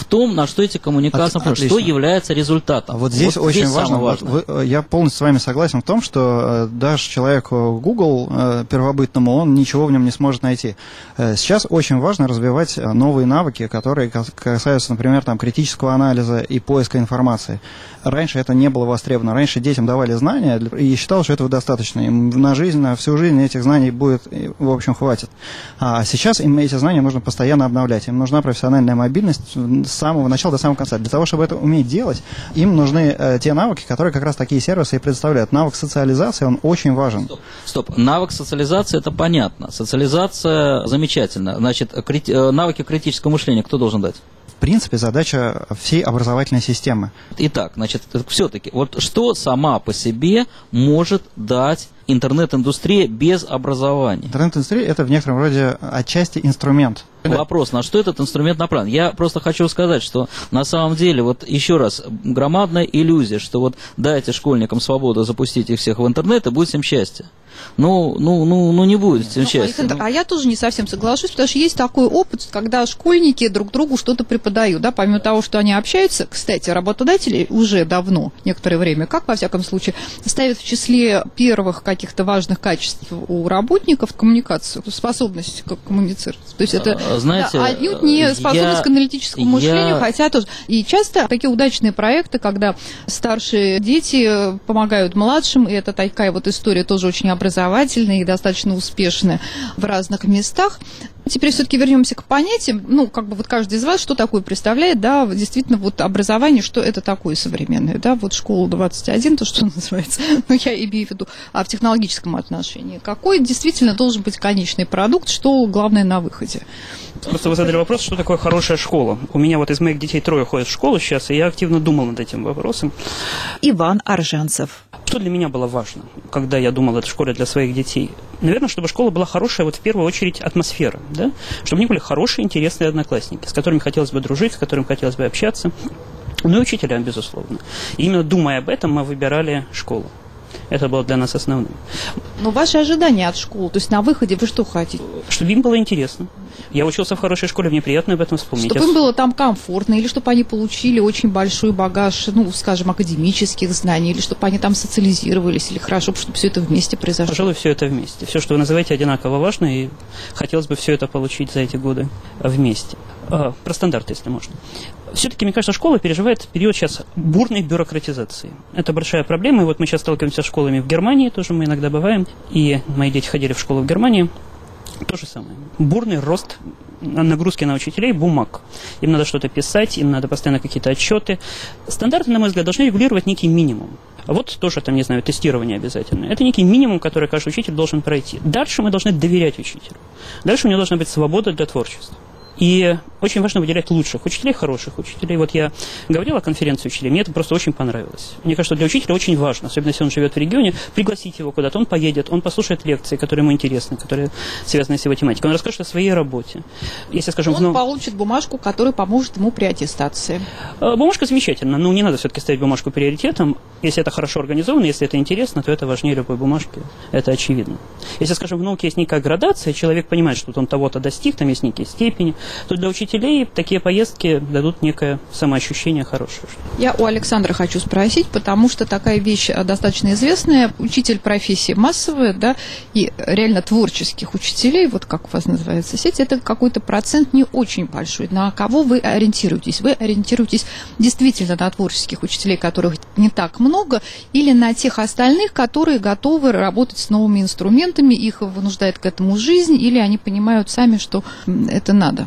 том, на что эти коммуникации, От, что является результатом. А вот здесь вот очень здесь важно, важно. Вы, я полностью с вами согласен в том, что э, даже человеку Google э, первобытному, он ничего в нем не сможет найти. Э, сейчас очень важно развивать новые навыки, которые касаются, например, там, критического анализа и поиска информации. Раньше это не было востребовано. Раньше детям давали знания, и считалось, что этого достаточно. Им на жизнь, на всю жизнь этих знаний будет, в общем, хватит. А сейчас им эти знания нужно постоянно обновлять. Им нужна профессиональная мобильность с самого начала до самого конца. Для того, чтобы это уметь делать, им нужны э, те навыки, которые как раз такие сервисы и предоставляют. Навык социализации, он очень важен. Стоп, стоп. Навык социализации, это понятно. Социализация замечательно. Значит, крити... навыки критического мышления кто должен дать? В принципе, задача всей образовательной системы. Итак, значит, все-таки, вот что сама по себе может дать интернет-индустрия без образования? Интернет-индустрия – это в некотором роде отчасти инструмент. Вопрос, на что этот инструмент направлен? Я просто хочу сказать, что на самом деле, вот еще раз, громадная иллюзия, что вот дайте школьникам свободу запустить их всех в интернет, и будет всем счастье. Ну, ну, ну, ну не будет всем Ну, счастья. Александр, а я тоже не совсем соглашусь, потому что есть такой опыт, когда школьники друг другу что-то преподают, да, помимо того, что они общаются, кстати, работодатели уже давно, некоторое время, как во всяком случае, ставят в числе первых каких-то важных качеств у работников коммуникацию, способность коммуницировать. То есть это Знаете, да, отнюдь не способность я, к аналитическому мышлению, я... хотя тоже. И часто такие удачные проекты, когда старшие дети помогают младшим, и это такая вот история тоже очень образовательная и достаточно успешная в разных местах. Теперь все-таки вернемся к понятиям. Ну, как бы вот каждый из вас что такое представляет, да, действительно, вот образование, что это такое современное, да, вот школа двадцать один, то, что называется, ну, я имею в виду, а в технологическом отношении. Какой действительно должен быть конечный продукт, что главное на выходе? Просто вы задали вопрос, что такое хорошая школа. У меня вот из моих детей трое ходят в школу сейчас, и я активно думал над этим вопросом. Иван Аржанцев. Что для меня было важно, когда я думал о школе для своих детей? Наверное, чтобы школа была хорошая, вот в первую очередь, атмосфера, да? Чтобы у них были хорошие, интересные одноклассники, с которыми хотелось бы дружить, с которыми хотелось бы общаться. Ну и учителям, безусловно. И именно думая об этом, мы выбирали школу. Это было для нас основным. Но ваши ожидания от школы, то есть на выходе вы что хотите? Чтобы им было интересно. Я учился в хорошей школе, мне приятно об этом вспомнить. Чтобы им было там комфортно, или чтобы они получили очень большой багаж, ну, скажем, академических знаний, или чтобы они там социализировались, или хорошо, чтобы все это вместе произошло. Пожалуй, все это вместе. Все, что вы называете, одинаково важно, и хотелось бы все это получить за эти годы вместе. А, про стандарты, если можно. Все-таки, мне кажется, школа переживает период сейчас бурной бюрократизации. Это большая проблема, и вот мы сейчас сталкиваемся с школами в Германии, тоже мы иногда бываем, и мои дети ходили в школу в Германии. То же самое. Бурный рост нагрузки на учителей, бумаг. Им надо что-то писать, им надо постоянно какие-то отчеты. Стандарты, на мой взгляд, должны регулировать некий минимум. А вот тоже, там, не знаю, тестирование обязательно. Это некий минимум, который каждый учитель должен пройти. Дальше мы должны доверять учителю. Дальше у него должна быть свобода для творчества. И очень важно выделять лучших учителей, хороших учителей. Вот я говорил о конференции учителей, мне это просто очень понравилось. Мне кажется, для учителя очень важно, особенно если он живет в регионе, пригласить его куда-то. Он поедет, он послушает лекции, которые ему интересны, которые связаны с его тематикой. Он расскажет о своей работе. Если, скажем, Он вновь... получит бумажку, которая поможет ему при аттестации. Бумажка замечательна, но не надо все-таки ставить бумажку приоритетом. Если это хорошо организовано, если это интересно, то это важнее любой бумажки. Это очевидно. Если, скажем, в науке есть некая градация, человек понимает, что он того-то достиг, там есть некие степени, то для учителей такие поездки дадут некое самоощущение хорошее. Я у Александра хочу спросить, потому что такая вещь достаточно известная. Учитель профессии массовая, да, и реально творческих учителей, вот как у вас называется сеть, это какой-то процент не очень большой. На кого вы ориентируетесь? Вы ориентируетесь действительно на творческих учителей, которых не так много, или на тех остальных, которые готовы работать с новыми инструментами, их вынуждает к этому жизнь, или они понимают сами, что это надо?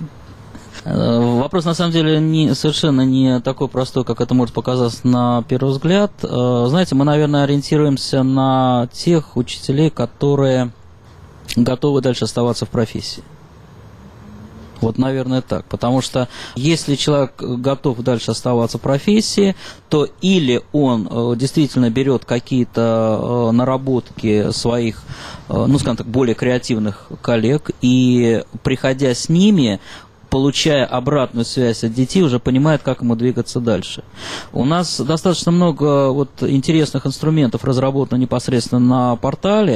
Вопрос, на самом деле, не, совершенно не такой простой, как это может показаться на первый взгляд. Знаете, мы, наверное, ориентируемся на тех учителей, которые готовы дальше оставаться в профессии. Вот, наверное, так. Потому что если человек готов дальше оставаться в профессии, то или он действительно берет какие-то наработки своих, ну, скажем так, более креативных коллег, и, приходя с ними, получая обратную связь от детей, уже понимает, как ему двигаться дальше. У нас достаточно много вот интересных инструментов разработано непосредственно на портале,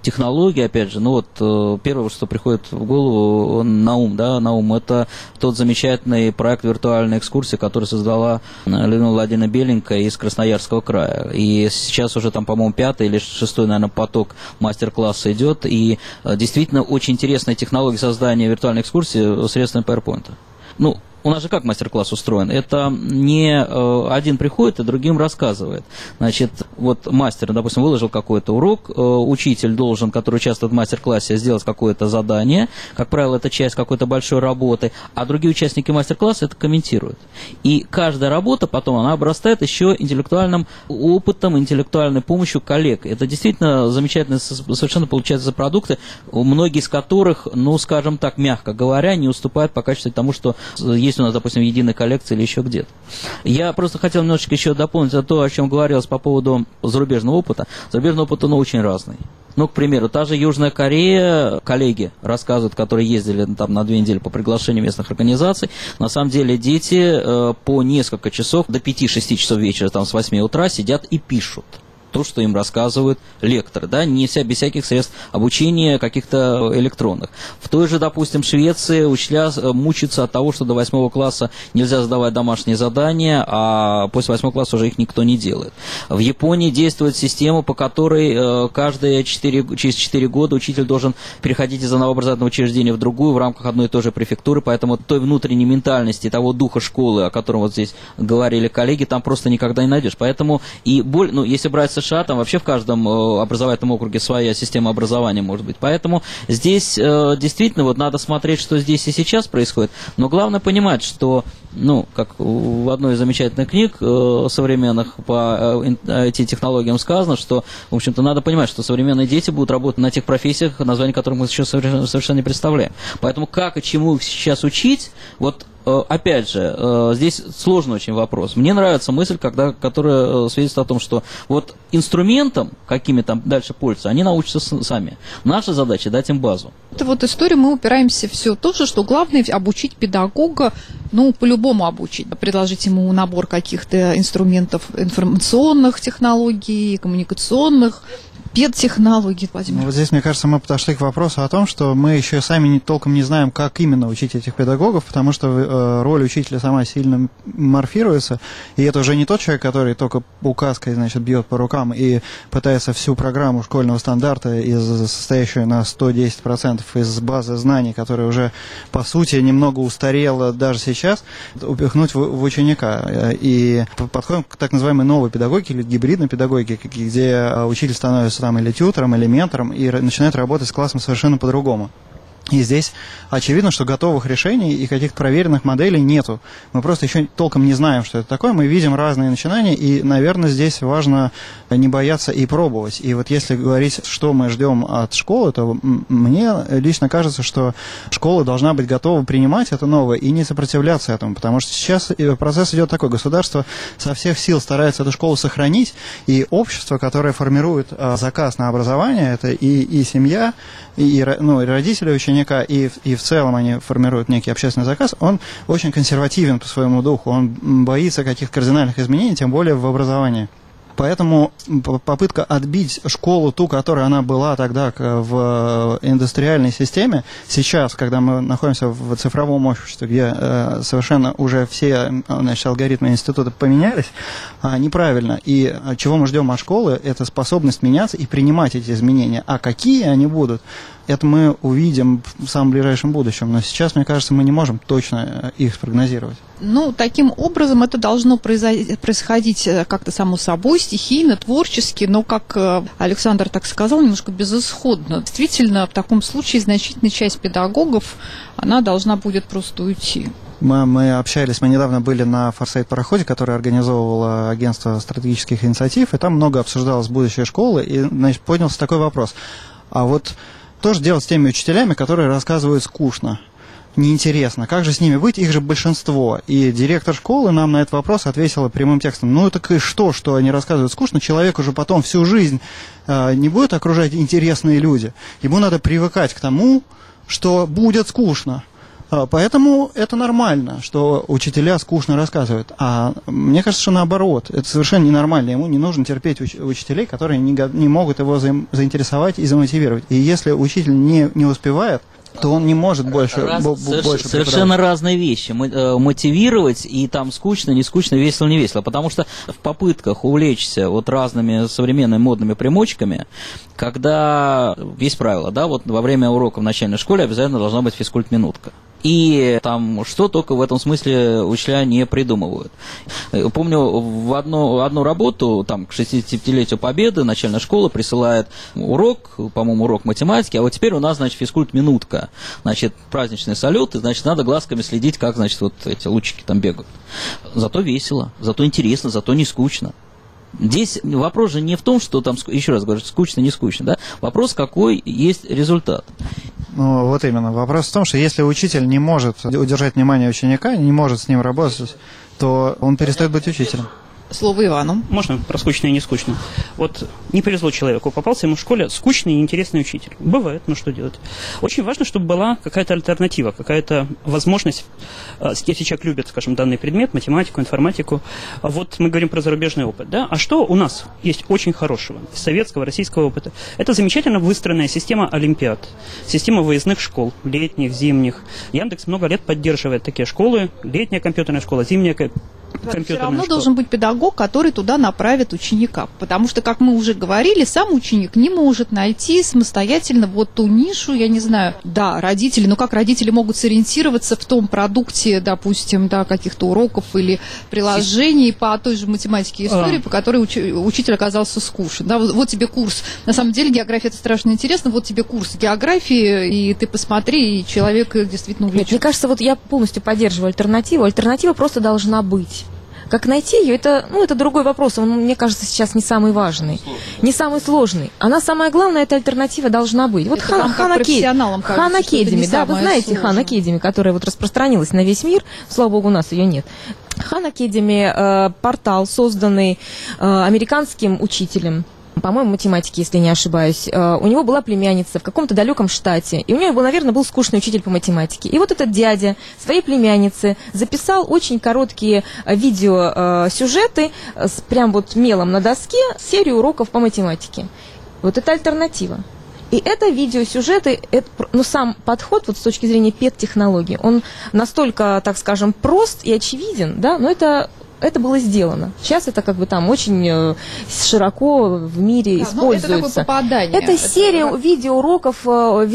технологии, опять же, ну вот э, первое, что приходит в голову на ум, да, на ум, это тот замечательный проект виртуальной экскурсии, который создала Людмила Владимировна Беленькая из Красноярского края. И сейчас уже там, по-моему, пятый или шестой, наверное, поток мастер-класса идет. И э, действительно очень интересная технология создания виртуальной экскурсии средствами PowerPoint. Ну, у нас же как мастер-класс устроен? Это не э, один приходит и другим рассказывает. Значит, вот мастер, допустим, выложил какой-то урок, э, учитель должен, который участвует в мастер-классе, сделать какое-то задание. Как правило, это часть какой-то большой работы, а другие участники мастер-класса это комментируют. И каждая работа потом, она обрастает еще интеллектуальным опытом, интеллектуальной помощью коллег. Это действительно замечательно совершенно получаются продукты, многие из которых, ну, скажем так, мягко говоря, не уступают по качеству тому, что есть у нас, допустим, в единой коллекции или еще где-то. Я просто хотел немножечко еще дополнить то, о чем говорилось по поводу зарубежного опыта. Зарубежный опыт, он очень разный. Ну, к примеру, та же Южная Корея, коллеги рассказывают, которые ездили там на две недели по приглашению местных организаций, на самом деле дети э, по несколько часов, до пяти-шести часов вечера, там с восьми утра сидят и пишут то, что им рассказывают лекторы, да, не вся, без всяких средств обучения каких-то электронных. В той же, допустим, Швеции учителя мучаются от того, что до восьмого класса нельзя сдавать домашние задания, а после восьмого класса уже их никто не делает. В Японии действует система, по которой каждые четыре, через четыре года учитель должен переходить из одного образовательного учреждения в другую в рамках одной и той же префектуры, поэтому той внутренней ментальности, того духа школы, о котором вот здесь говорили коллеги, там просто никогда не найдешь. Поэтому и боль, ну, если брать США, там вообще в каждом э, образовательном округе своя система образования может быть. Поэтому здесь э, действительно вот надо смотреть, что здесь и сейчас происходит. Но главное понимать, что, ну, как в одной из замечательных книг э, современных по э, ай ти-технологиям сказано, что, в общем-то, надо понимать, что современные дети будут работать на тех профессиях, названия которых мы сейчас совершенно, совершенно не представляем. Поэтому как и чему их сейчас учить, вот опять же, здесь сложный очень вопрос. Мне нравится мысль, когда, которая свидетельствует о том, что вот инструментом, какими там дальше пользуются, они научатся сами. Наша задача дать им базу. Это вот история, мы упираемся все то же, что главное обучить педагога, ну, по-любому обучить. Предложить ему набор каких-то инструментов информационных технологий, коммуникационных, педтехнологий, Владимир. Ну, вот здесь, мне кажется, мы подошли к вопросу о том, что мы еще сами не, толком не знаем, как именно учить этих педагогов, потому что э, роль учителя сама сильно морфируется, и это уже не тот человек, который только указкой, значит, бьет по рукам и пытается всю программу школьного стандарта, из, состоящую на сто десять процентов из базы знаний, которая уже, по сути, немного устарела даже сейчас, упихнуть в, в ученика. И подходим к так называемой новой педагогике или гибридной педагогике, где учитель становится там или тьютором, или ментором, и начинает работать с классом совершенно по-другому. И здесь очевидно, что готовых решений и каких-то проверенных моделей нету. Мы просто еще толком не знаем, что это такое. Мы видим разные начинания, и, наверное, здесь важно не бояться и пробовать. И вот если говорить, что мы ждем от школы, то мне лично кажется, что школа должна быть готова принимать это новое и не сопротивляться этому, потому что сейчас процесс идет такой. Государство со всех сил старается эту школу сохранить, и общество, которое формирует заказ на образование, это и, и семья, и, ну, и родители ученика, И, и в целом они формируют некий общественный заказ, он очень консервативен по своему духу, он боится каких-то кардинальных изменений, тем более в образовании. Поэтому попытка отбить школу, ту, которая она была тогда в индустриальной системе, сейчас, когда мы находимся в цифровом обществе, где э, совершенно уже все, значит, алгоритмы института поменялись, э, неправильно. И чего мы ждем от школы, это способность меняться и принимать эти изменения. А какие они будут, это мы увидим в самом ближайшем будущем. Но сейчас, мне кажется, мы не можем точно их спрогнозировать. Ну, таким образом это должно происходить как-то само собой, стихийно, творчески, но, как Александр так сказал, немножко безысходно. Действительно, в таком случае значительная часть педагогов, она должна будет просто уйти. Мы, мы общались, мы недавно были на Форсайт-пароходе, который организовывало агентство стратегических инициатив, и там много обсуждалось будущее школы, и, значит, поднялся такой вопрос. А вот что же делать с теми учителями, которые рассказывают скучно, неинтересно? Как же с ними быть? Их же большинство. И директор школы нам на этот вопрос ответила прямым текстом. Ну, так и что, что они рассказывают скучно? Человек уже потом всю жизнь э, не будет окружать интересные люди. Ему надо привыкать к тому, что будет скучно. Поэтому это нормально, что учителя скучно рассказывают. А мне кажется, что наоборот, это совершенно ненормально. Ему не нужно терпеть уч- учителей, которые не, го- не могут его за- заинтересовать и замотивировать. И если учитель не, не успевает, то он не может больше, Раз, бо- соверш- больше совершенно разные вещи. Мо- э, мотивировать и там скучно, не скучно, весело, не весело. Потому что в попытках увлечься вот разными современными модными примочками, когда есть правило, да, вот во время урока в начальной школе обязательно должна быть физкульт-минутка. И там что только в этом смысле учителя не придумывают. Помню, в одну, одну работу, там, к шестидесятипятилетию Победы, начальная школа присылает урок, по-моему, урок математики, а вот теперь у нас, значит, физкульт-минутка. Значит, праздничный салют, и, значит, надо глазками следить, как, значит, вот эти лучики там бегают. Зато весело, зато интересно, зато не скучно. Здесь вопрос же не в том, что там, еще раз говорю, скучно, не скучно, да? Вопрос, какой есть результат. Ну, вот именно. Вопрос в том, что если учитель не может удержать внимание ученика, не может с ним работать, то он перестает быть учителем. Слово Ивану. Можно про скучно и не скучно? Вот не повезло человеку, попался ему в школе скучный и неинтересный учитель. Бывает, ну что делать? Очень важно, чтобы была какая-то альтернатива, какая-то возможность, если человек любит, скажем, данный предмет, математику, информатику. Вот мы говорим про зарубежный опыт, да? А что у нас есть очень хорошего, из советского, российского опыта? Это замечательно выстроенная система олимпиад, система выездных школ, летних, зимних. Яндекс много лет поддерживает такие школы, летняя компьютерная школа, зимняя компьютерная Все равно школа. должен быть педагог, который туда направит ученика. Потому что, как мы уже говорили, сам ученик не может найти самостоятельно вот ту нишу, я не знаю, да, родители, но как родители могут сориентироваться в том продукте, допустим, да, каких-то уроков или приложений по той же математике и истории, а. по которой уч- учитель оказался скучен. Да, вот, вот тебе курс. На самом деле география — это страшно интересно. Вот тебе курс географии, и ты посмотри, и человек действительно увлечен. Нет, мне кажется, вот я полностью поддерживаю альтернативу. Альтернатива просто должна быть. Как найти ее, это, ну, это другой вопрос. Он, мне кажется, сейчас не самый важный, не самый сложный. Она самая главная, эта альтернатива должна быть. Вот Хан Академи, да, вы знаете Хан Академи, которая вот распространилась на весь мир. Слава богу, у нас ее нет. Хан Академи э, портал, созданный э, американским учителем, по-моему, математики, если не ошибаюсь. У него была племянница в каком-то далеком штате, и у него, наверное, был скучный учитель по математике. И вот этот дядя своей племяннице записал очень короткие видеосюжеты с прям вот мелом на доске, серию уроков по математике. Вот это альтернатива. И это видеосюжеты, это, ну, сам подход вот с точки зрения педтехнологии, он настолько, так скажем, прост и очевиден, да, но это... Это было сделано. Сейчас это как бы там очень широко в мире да, используется. Это такое попадание. Это, это серия это... видеоуроков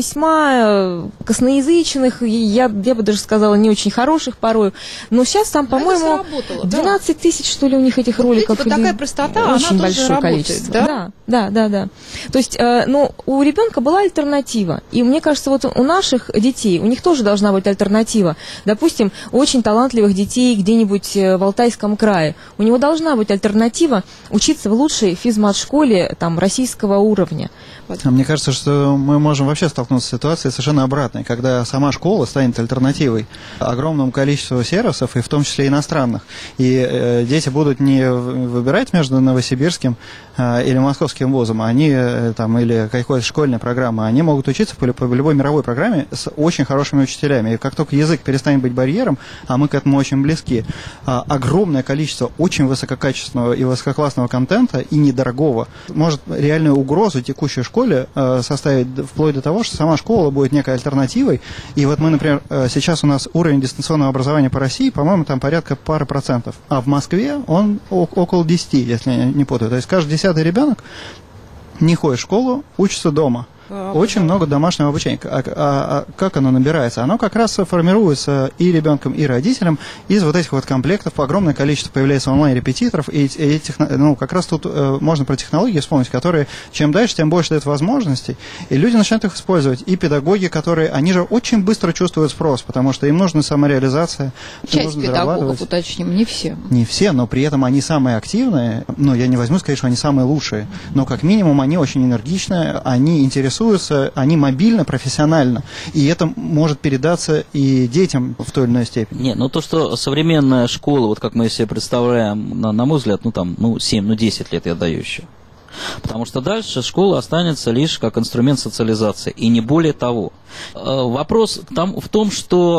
весьма косноязычных, я, я бы даже сказала, не очень хороших порой. Но сейчас там, по-моему, двенадцать тысяч, что ли, у них этих вот роликов. Видите, вот такая простота, очень она большое тоже количество. Работает, да? Да, да, да, да. То есть, ну, у ребенка была альтернатива. И мне кажется, вот у наших детей, у них тоже должна быть альтернатива. Допустим, у очень талантливых детей где-нибудь в Алтайском крае. У него должна быть альтернатива учиться в лучшей физмат-школе там, российского уровня. Мне кажется, что мы можем вообще столкнуться с ситуацией совершенно обратной, когда сама школа станет альтернативой огромному количеству сервисов, и в том числе иностранных. И э, дети будут не выбирать между новосибирским э, или московским вузом, они, э, там, или какой-то школьной программой, они могут учиться по, по любой мировой программе с очень хорошими учителями. И как только язык перестанет быть барьером, а мы к этому очень близки, э, огромное количество очень высококачественного и высококлассного контента и недорогого может реальную угрозу текущей школе составить вплоть до того, что сама школа будет некой альтернативой. И вот мы, например, сейчас у нас уровень дистанционного образования по России, по-моему, там порядка пары процентов. А в Москве он около десяти, если я не путаю. То есть каждый десятый ребенок не ходит в школу, учится дома. Очень много домашнего обучения. А, а, а как оно набирается? Оно как раз формируется и ребенком, и родителям из вот этих вот комплектов. Огромное количество появляется онлайн-репетиторов. И, и этих, ну, как раз тут э, можно про технологии вспомнить, которые чем дальше, тем больше дают возможностей. И люди начинают их использовать. И педагоги, которые, они же очень быстро чувствуют спрос, потому что им нужна самореализация. Часть педагогов, уточним, не все. Не все, но при этом они самые активные. Ну, я не возьму сказать, что они самые лучшие. Но как минимум они очень энергичные, они интересуются, они мобильно, профессионально, и это может передаться и детям в той или иной степени. Нет, ну то, что современная школа, вот как мы себе представляем, на, на мой взгляд, ну там, ну семь, ну десять лет я даю еще. Потому что дальше школа останется лишь как инструмент социализации, и не более того. Вопрос там в том, что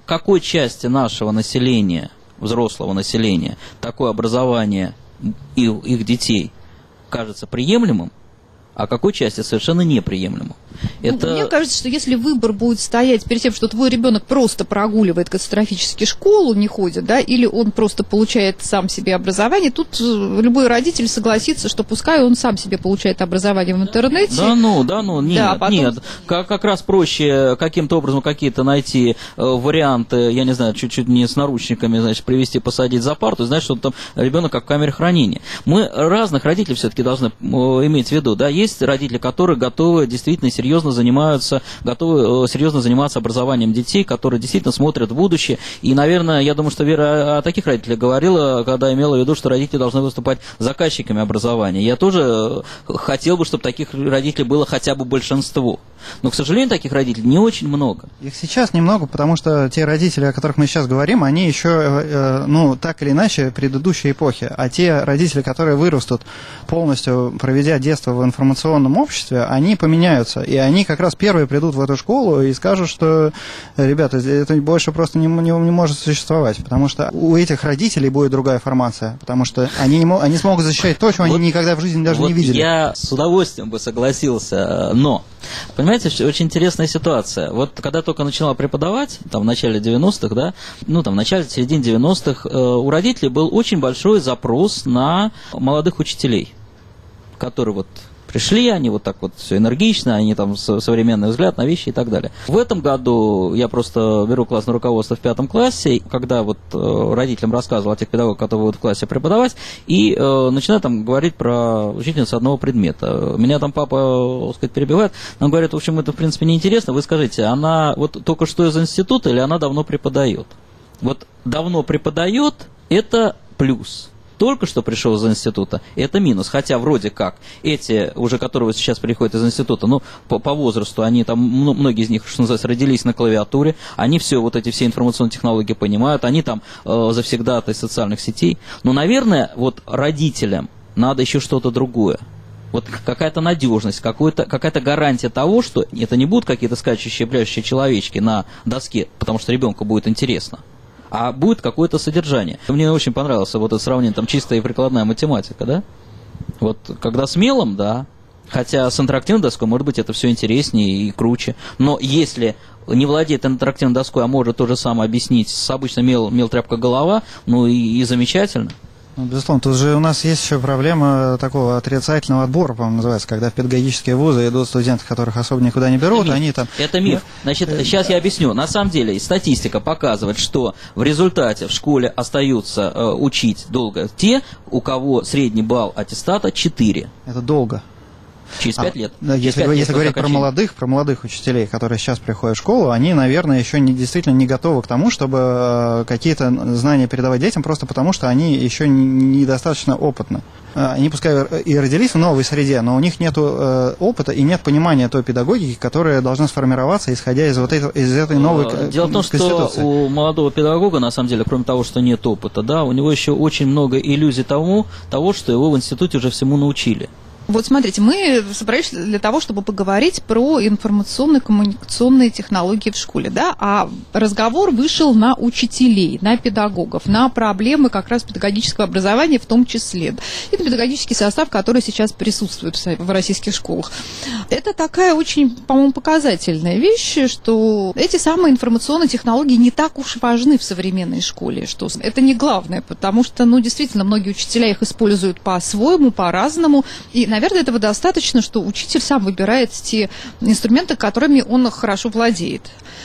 какой части нашего населения, взрослого населения, такое образование и их детей кажется приемлемым, а какой части совершенно неприемлемым. Это... Мне кажется, что если выбор будет стоять перед тем, что твой ребенок просто прогуливает катастрофически школу, не ходит, да, или он просто получает сам себе образование, тут любой родитель согласится, что пускай он сам себе получает образование в интернете. Да ну, да ну, нет, да, потом... нет. Как, как раз проще каким-то образом какие-то найти э, варианты, я не знаю, чуть-чуть не с наручниками, значит, привести, посадить за парту, и знаешь, что там ребенок как в камере хранения. Мы разных родителей все-таки должны э, иметь в виду, да, есть родители, которые готовы действительно серьезно серьезно занимаются, готовы серьезно заниматься образованием детей, которые действительно смотрят в будущее. И, наверное, я думаю, что Вера о таких родителях говорила, когда имела в виду, что родители должны выступать заказчиками образования. Я тоже хотел бы, чтобы таких родителей было хотя бы большинство. Но, к сожалению, таких родителей не очень много. Их сейчас немного, потому что те родители, о которых мы сейчас говорим, они еще, э, ну, так или иначе, предыдущей эпохи. А те родители, которые вырастут полностью, проведя детство в информационном обществе, они поменяются. И они как раз первые придут в эту школу и скажут, что, ребята, это больше просто не, не, не может существовать, потому что у этих родителей будет другая формация, потому что они, не, они смогут защищать то, чего вот, они никогда в жизни даже вот не видели. Я с удовольствием бы согласился, но, понимаете, очень интересная ситуация. Вот когда только начинал преподавать, там, в начале девяностых, да, ну, там, в начале, в середине девяностых, э, у родителей был очень большой запрос на молодых учителей, которые вот пришли, они вот так вот все энергично, они там современный взгляд на вещи и так далее. В этом году я просто беру классное руководство в пятом классе, когда вот э, родителям рассказывал о тех педагогах, которые будут в классе преподавать, и э, начинаю там говорить про учительницу одного предмета. Меня там папа, так сказать, перебивает, но говорит, в общем, это в принципе неинтересно. Вы скажите, она вот только что из института или она давно преподает? Вот давно преподает – это плюс. Только что пришел из института, это минус. Хотя вроде как эти, уже которые сейчас приходят из института, ну, по, по возрасту, они там, ну, многие из них, что называется, родились на клавиатуре, они все, вот эти все информационные технологии понимают, они там э, завсегдаты социальных сетей. Но, наверное, вот родителям надо еще что-то другое. Вот какая-то надежность, какая-то гарантия того, что это не будут какие-то скачущие, пляшущие человечки на доске, потому что ребенку будет интересно, а будет какое-то содержание. Мне очень понравилось вот это сравнение, там чистая и прикладная математика, да? Вот когда с мелом, да, хотя с интерактивной доской, может быть, это все интереснее и круче, но если не владеет интерактивной доской, а может то же самое объяснить с обычной мел, мел тряпка голова, ну и, и замечательно. Ну, безусловно, тут же у нас есть еще проблема такого отрицательного отбора, по-моему, называется, когда в педагогические вузы идут студенты, которых особо никуда не берут, это они там... Это миф. Значит, сейчас я объясню. На самом деле статистика показывает, что в результате в школе остаются э, учить долго те, у кого средний балл аттестата четыре. Это долго. Через пять а, лет. Да, если пять если лет говорить про молодых, про молодых учителей, которые сейчас приходят в школу, они, наверное, еще не, действительно не готовы к тому, чтобы э, какие-то знания передавать детям, просто потому что они еще недостаточно не опытны. Они, пускай и родились в новой среде, но у них нет э, опыта и нет понимания той педагогики, которая должна сформироваться, исходя из вот этой, из этой новой конституции. Дело в том, что у молодого педагога, на самом деле, кроме того, что нет опыта, да, у него еще очень много иллюзий тому, того, что его в институте уже всему научили. Вот смотрите, мы собрались для того, чтобы поговорить про информационные коммуникационные технологии в школе, да, а разговор вышел на учителей, на педагогов, на проблемы как раз педагогического образования в том числе, и на педагогический состав, который сейчас присутствует в российских школах. Это такая очень, по-моему, показательная вещь, что эти самые информационные технологии не так уж важны в современной школе, что это не главное, потому что, ну, действительно, многие учителя их используют по-своему, по-разному, и, наверное, этого достаточно, что учитель сам выбирает те инструменты, которыми он хорошо владеет.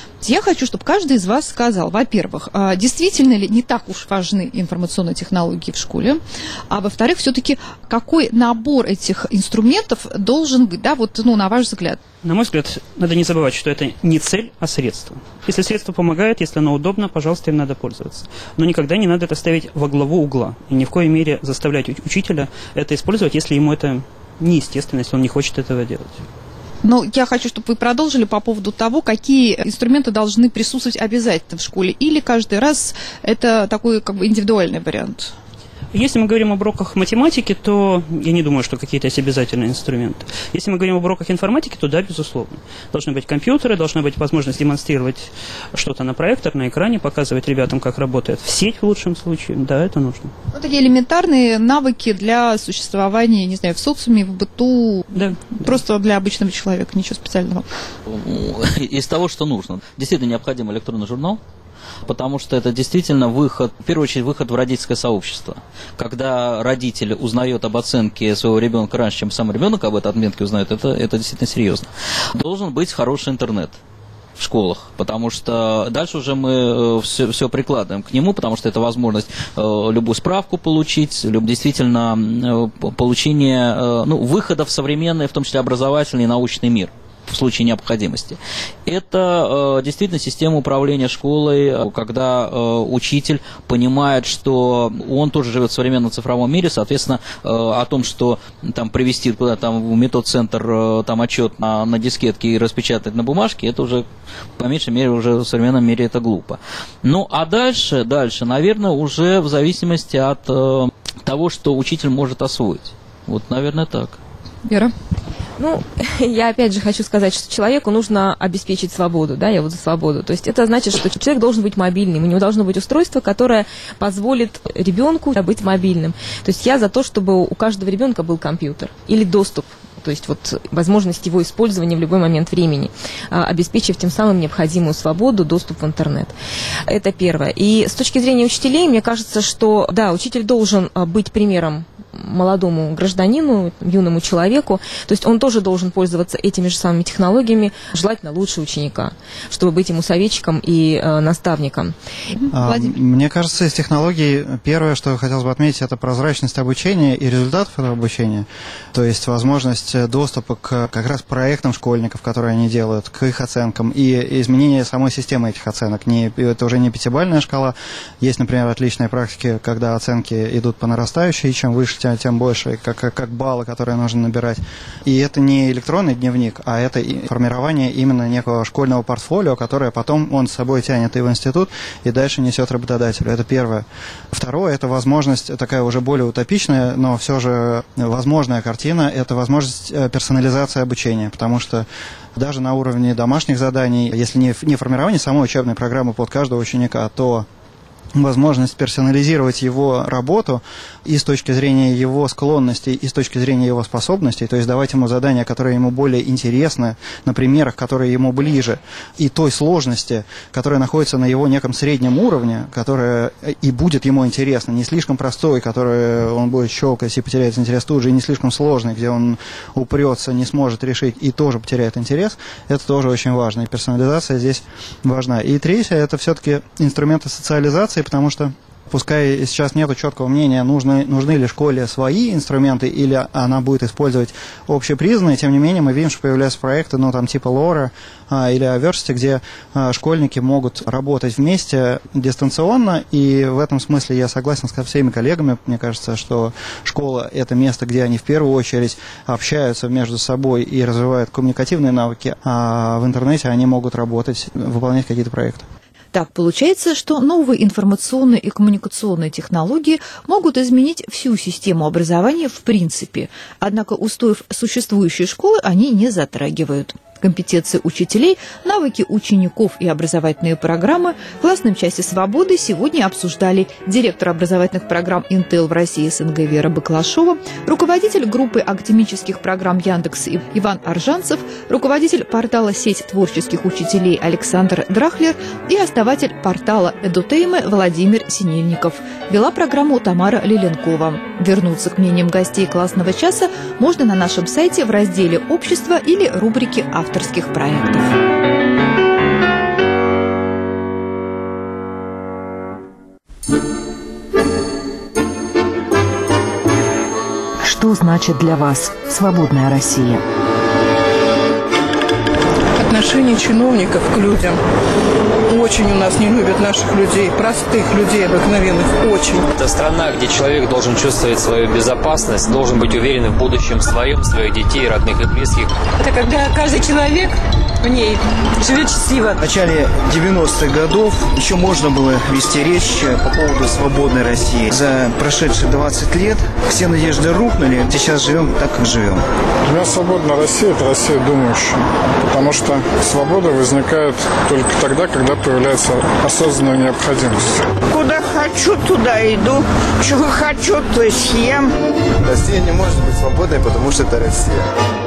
Я хочу, чтобы каждый из вас сказал, во-первых, действительно ли не так уж важны информационные технологии в школе, а во-вторых, все-таки какой набор этих инструментов должен быть, да, вот, ну, на ваш взгляд? На мой взгляд, надо не забывать, что это не цель, а средство. Если средство помогает, если оно удобно, пожалуйста, им надо пользоваться. Но никогда не надо это ставить во главу угла. И ни в коей мере заставлять учителя это использовать, если ему это неестественно, если он не хочет этого делать. Но я хочу, чтобы вы продолжили по поводу того, какие инструменты должны присутствовать обязательно в школе, или каждый раз это такой как бы индивидуальный вариант? Если мы говорим об уроках математики, то я не думаю, что какие-то есть обязательные инструменты. Если мы говорим об уроках информатики, то да, безусловно. Должны быть компьютеры, должна быть возможность демонстрировать что-то на проектор, на экране, показывать ребятам, как работает в сеть в лучшем случае. Да, это нужно. Ну, такие элементарные навыки для существования, не знаю, в социуме, в быту, Да, просто для обычного человека, ничего специального. Из того, что нужно. Действительно необходим электронный журнал, потому что это действительно выход, в первую очередь, выход в родительское сообщество. Когда родитель узнает об оценке своего ребенка раньше, чем сам ребенок об этой отметке узнает, это, это действительно серьезно. Должен быть хороший интернет в школах, потому что дальше уже мы все, все прикладываем к нему, потому что это возможность любую справку получить, люб, действительно получение, ну, выхода в современный, в том числе образовательный и научный мир в случае необходимости. Это э, действительно система управления школой, когда э, учитель понимает, что он тоже живет в современном цифровом мире, соответственно, э, о том, что там привести куда-то там в метод-центр э, там отчет на, на дискетке и распечатать на бумажке, это уже, по меньшей мере, уже в современном мире это глупо. Ну, а дальше, дальше, наверное, уже в зависимости от э, того, что учитель может освоить. Вот, наверное, так. Вера? Ну, я опять же хочу сказать, что человеку нужно обеспечить свободу, да, я вот за свободу. То есть это значит, что человек должен быть мобильным, у него должно быть устройство, которое позволит ребенку быть мобильным. То есть я за то, чтобы у каждого ребенка был компьютер или доступ, то есть вот возможность его использования в любой момент времени, обеспечив тем самым необходимую свободу, доступ в интернет. Это первое. И с точки зрения учителей, мне кажется, что, да, учитель должен быть примером молодому гражданину, юному человеку, то есть он тоже должен пользоваться этими же самыми технологиями, желательно лучше ученика, чтобы быть ему советчиком и э, наставником. А, мне кажется, из технологий первое, что хотелось бы отметить, это прозрачность обучения и результатов этого обучения, то есть возможность доступа к как раз проектам школьников, которые они делают, к их оценкам, и изменение самой системы этих оценок. Не, это уже не пятибалльная шкала, есть, например, отличные практики, когда оценки идут по нарастающей, и чем выше, тем, тем больше, как, как баллы, которые нужно набирать. И это не электронный дневник, а это формирование именно некого школьного портфолио, которое потом он с собой тянет и в институт, и дальше несет работодателю. Это первое. Второе, это возможность, такая уже более утопичная, но все же возможная картина, это возможность персонализации обучения, потому что даже на уровне домашних заданий, если не, не формирование самой учебной программы под каждого ученика, то возможность персонализировать его работу и с точки зрения его склонностей, и с точки зрения его способностей, то есть давать ему задания, которые ему более интересны, на примерах, которые ему ближе, и той сложности, которая находится на его неком среднем уровне, которая и будет ему интересна, не слишком простой, который он будет щелкать и потеряет интерес тут же, и не слишком сложный, где он упрется, не сможет решить и тоже потеряет интерес, это тоже очень важно, и персонализация здесь важна. И третье, это все-таки инструменты социализации, потому что пускай сейчас нет четкого мнения, нужны, нужны ли школе свои инструменты или она будет использовать общепризнанные, тем не менее мы видим, что появляются проекты, ну там типа Лора а, или Аверсити, где а, школьники могут работать вместе дистанционно, и в этом смысле я согласен со всеми коллегами, мне кажется, что школа – это место, где они в первую очередь общаются между собой и развивают коммуникативные навыки, а в интернете они могут работать, выполнять какие-то проекты. Так получается, что новые информационные и коммуникационные технологии могут изменить всю систему образования в принципе, однако устоев существующей школы они не затрагивают. Компетенции учителей, навыки учеников и образовательные программы в классном часе «Свободы» сегодня обсуждали директор образовательных программ Intel в России СНГ Вера Баклашова, руководитель группы академических программ Яндекс Иван Аржанцев, руководитель портала «Сеть творческих учителей» Александр Драхлер и основатель портала «Эдутейме» Владимир Синельников. Вела программу Тамара Лиленкова. Вернуться к мнениям гостей классного часа можно на нашем сайте в разделе «Общество» или рубрике «Автор». авторских проектов. Что значит для вас свободная Россия? Отношение чиновников к людям. Очень у нас не любят наших людей, простых людей обыкновенных, очень. Это страна, где человек должен чувствовать свою безопасность, должен быть уверен в будущем своем, своих детей, родных и близких. Это когда каждый человек в ней, живет счастливо. В начале девяностых годов еще можно было вести речь по поводу свободной России. За прошедшие двадцать лет все надежды рухнули. Сейчас живем так, как живем. Для меня свободная Россия – это Россия думающая. Потому что свобода возникает только тогда, когда появляется осознанная необходимость. Куда хочу, туда иду. Чего хочу, то съем. Россия не может быть свободной, потому что это Россия.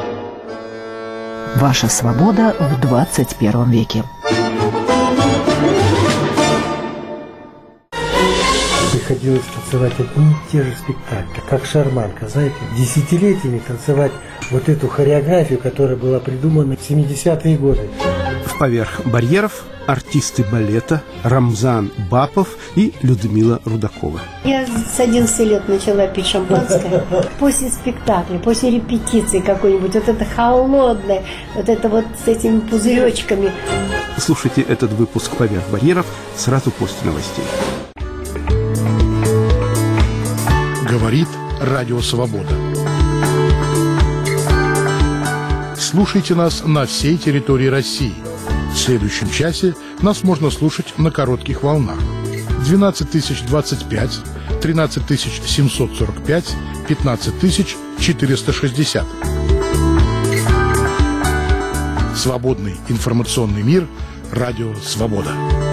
Ваша свобода в двадцать первом веке. Приходилось танцевать одни и те же спектакли, как шарманка, знаете, десятилетиями танцевать вот эту хореографию, которая была придумана в семидесятые годы. Поверх барьеров артисты балета Рамзан Бапов и Людмила Рудакова. Я с одиннадцати лет начала пить шампанское. После спектакля, после репетиции какой-нибудь, вот это холодное, вот это вот с этими пузыречками. Слушайте этот выпуск «Поверх барьеров» сразу после новостей. Говорит Радио Свобода. Слушайте нас на всей территории России. В следующем часе нас можно слушать на коротких волнах. двенадцать тысяч двадцать пять, тринадцать тысяч семьсот сорок пять, пятнадцать тысяч четыреста шестьдесят. Свободный информационный мир. Радио Свобода.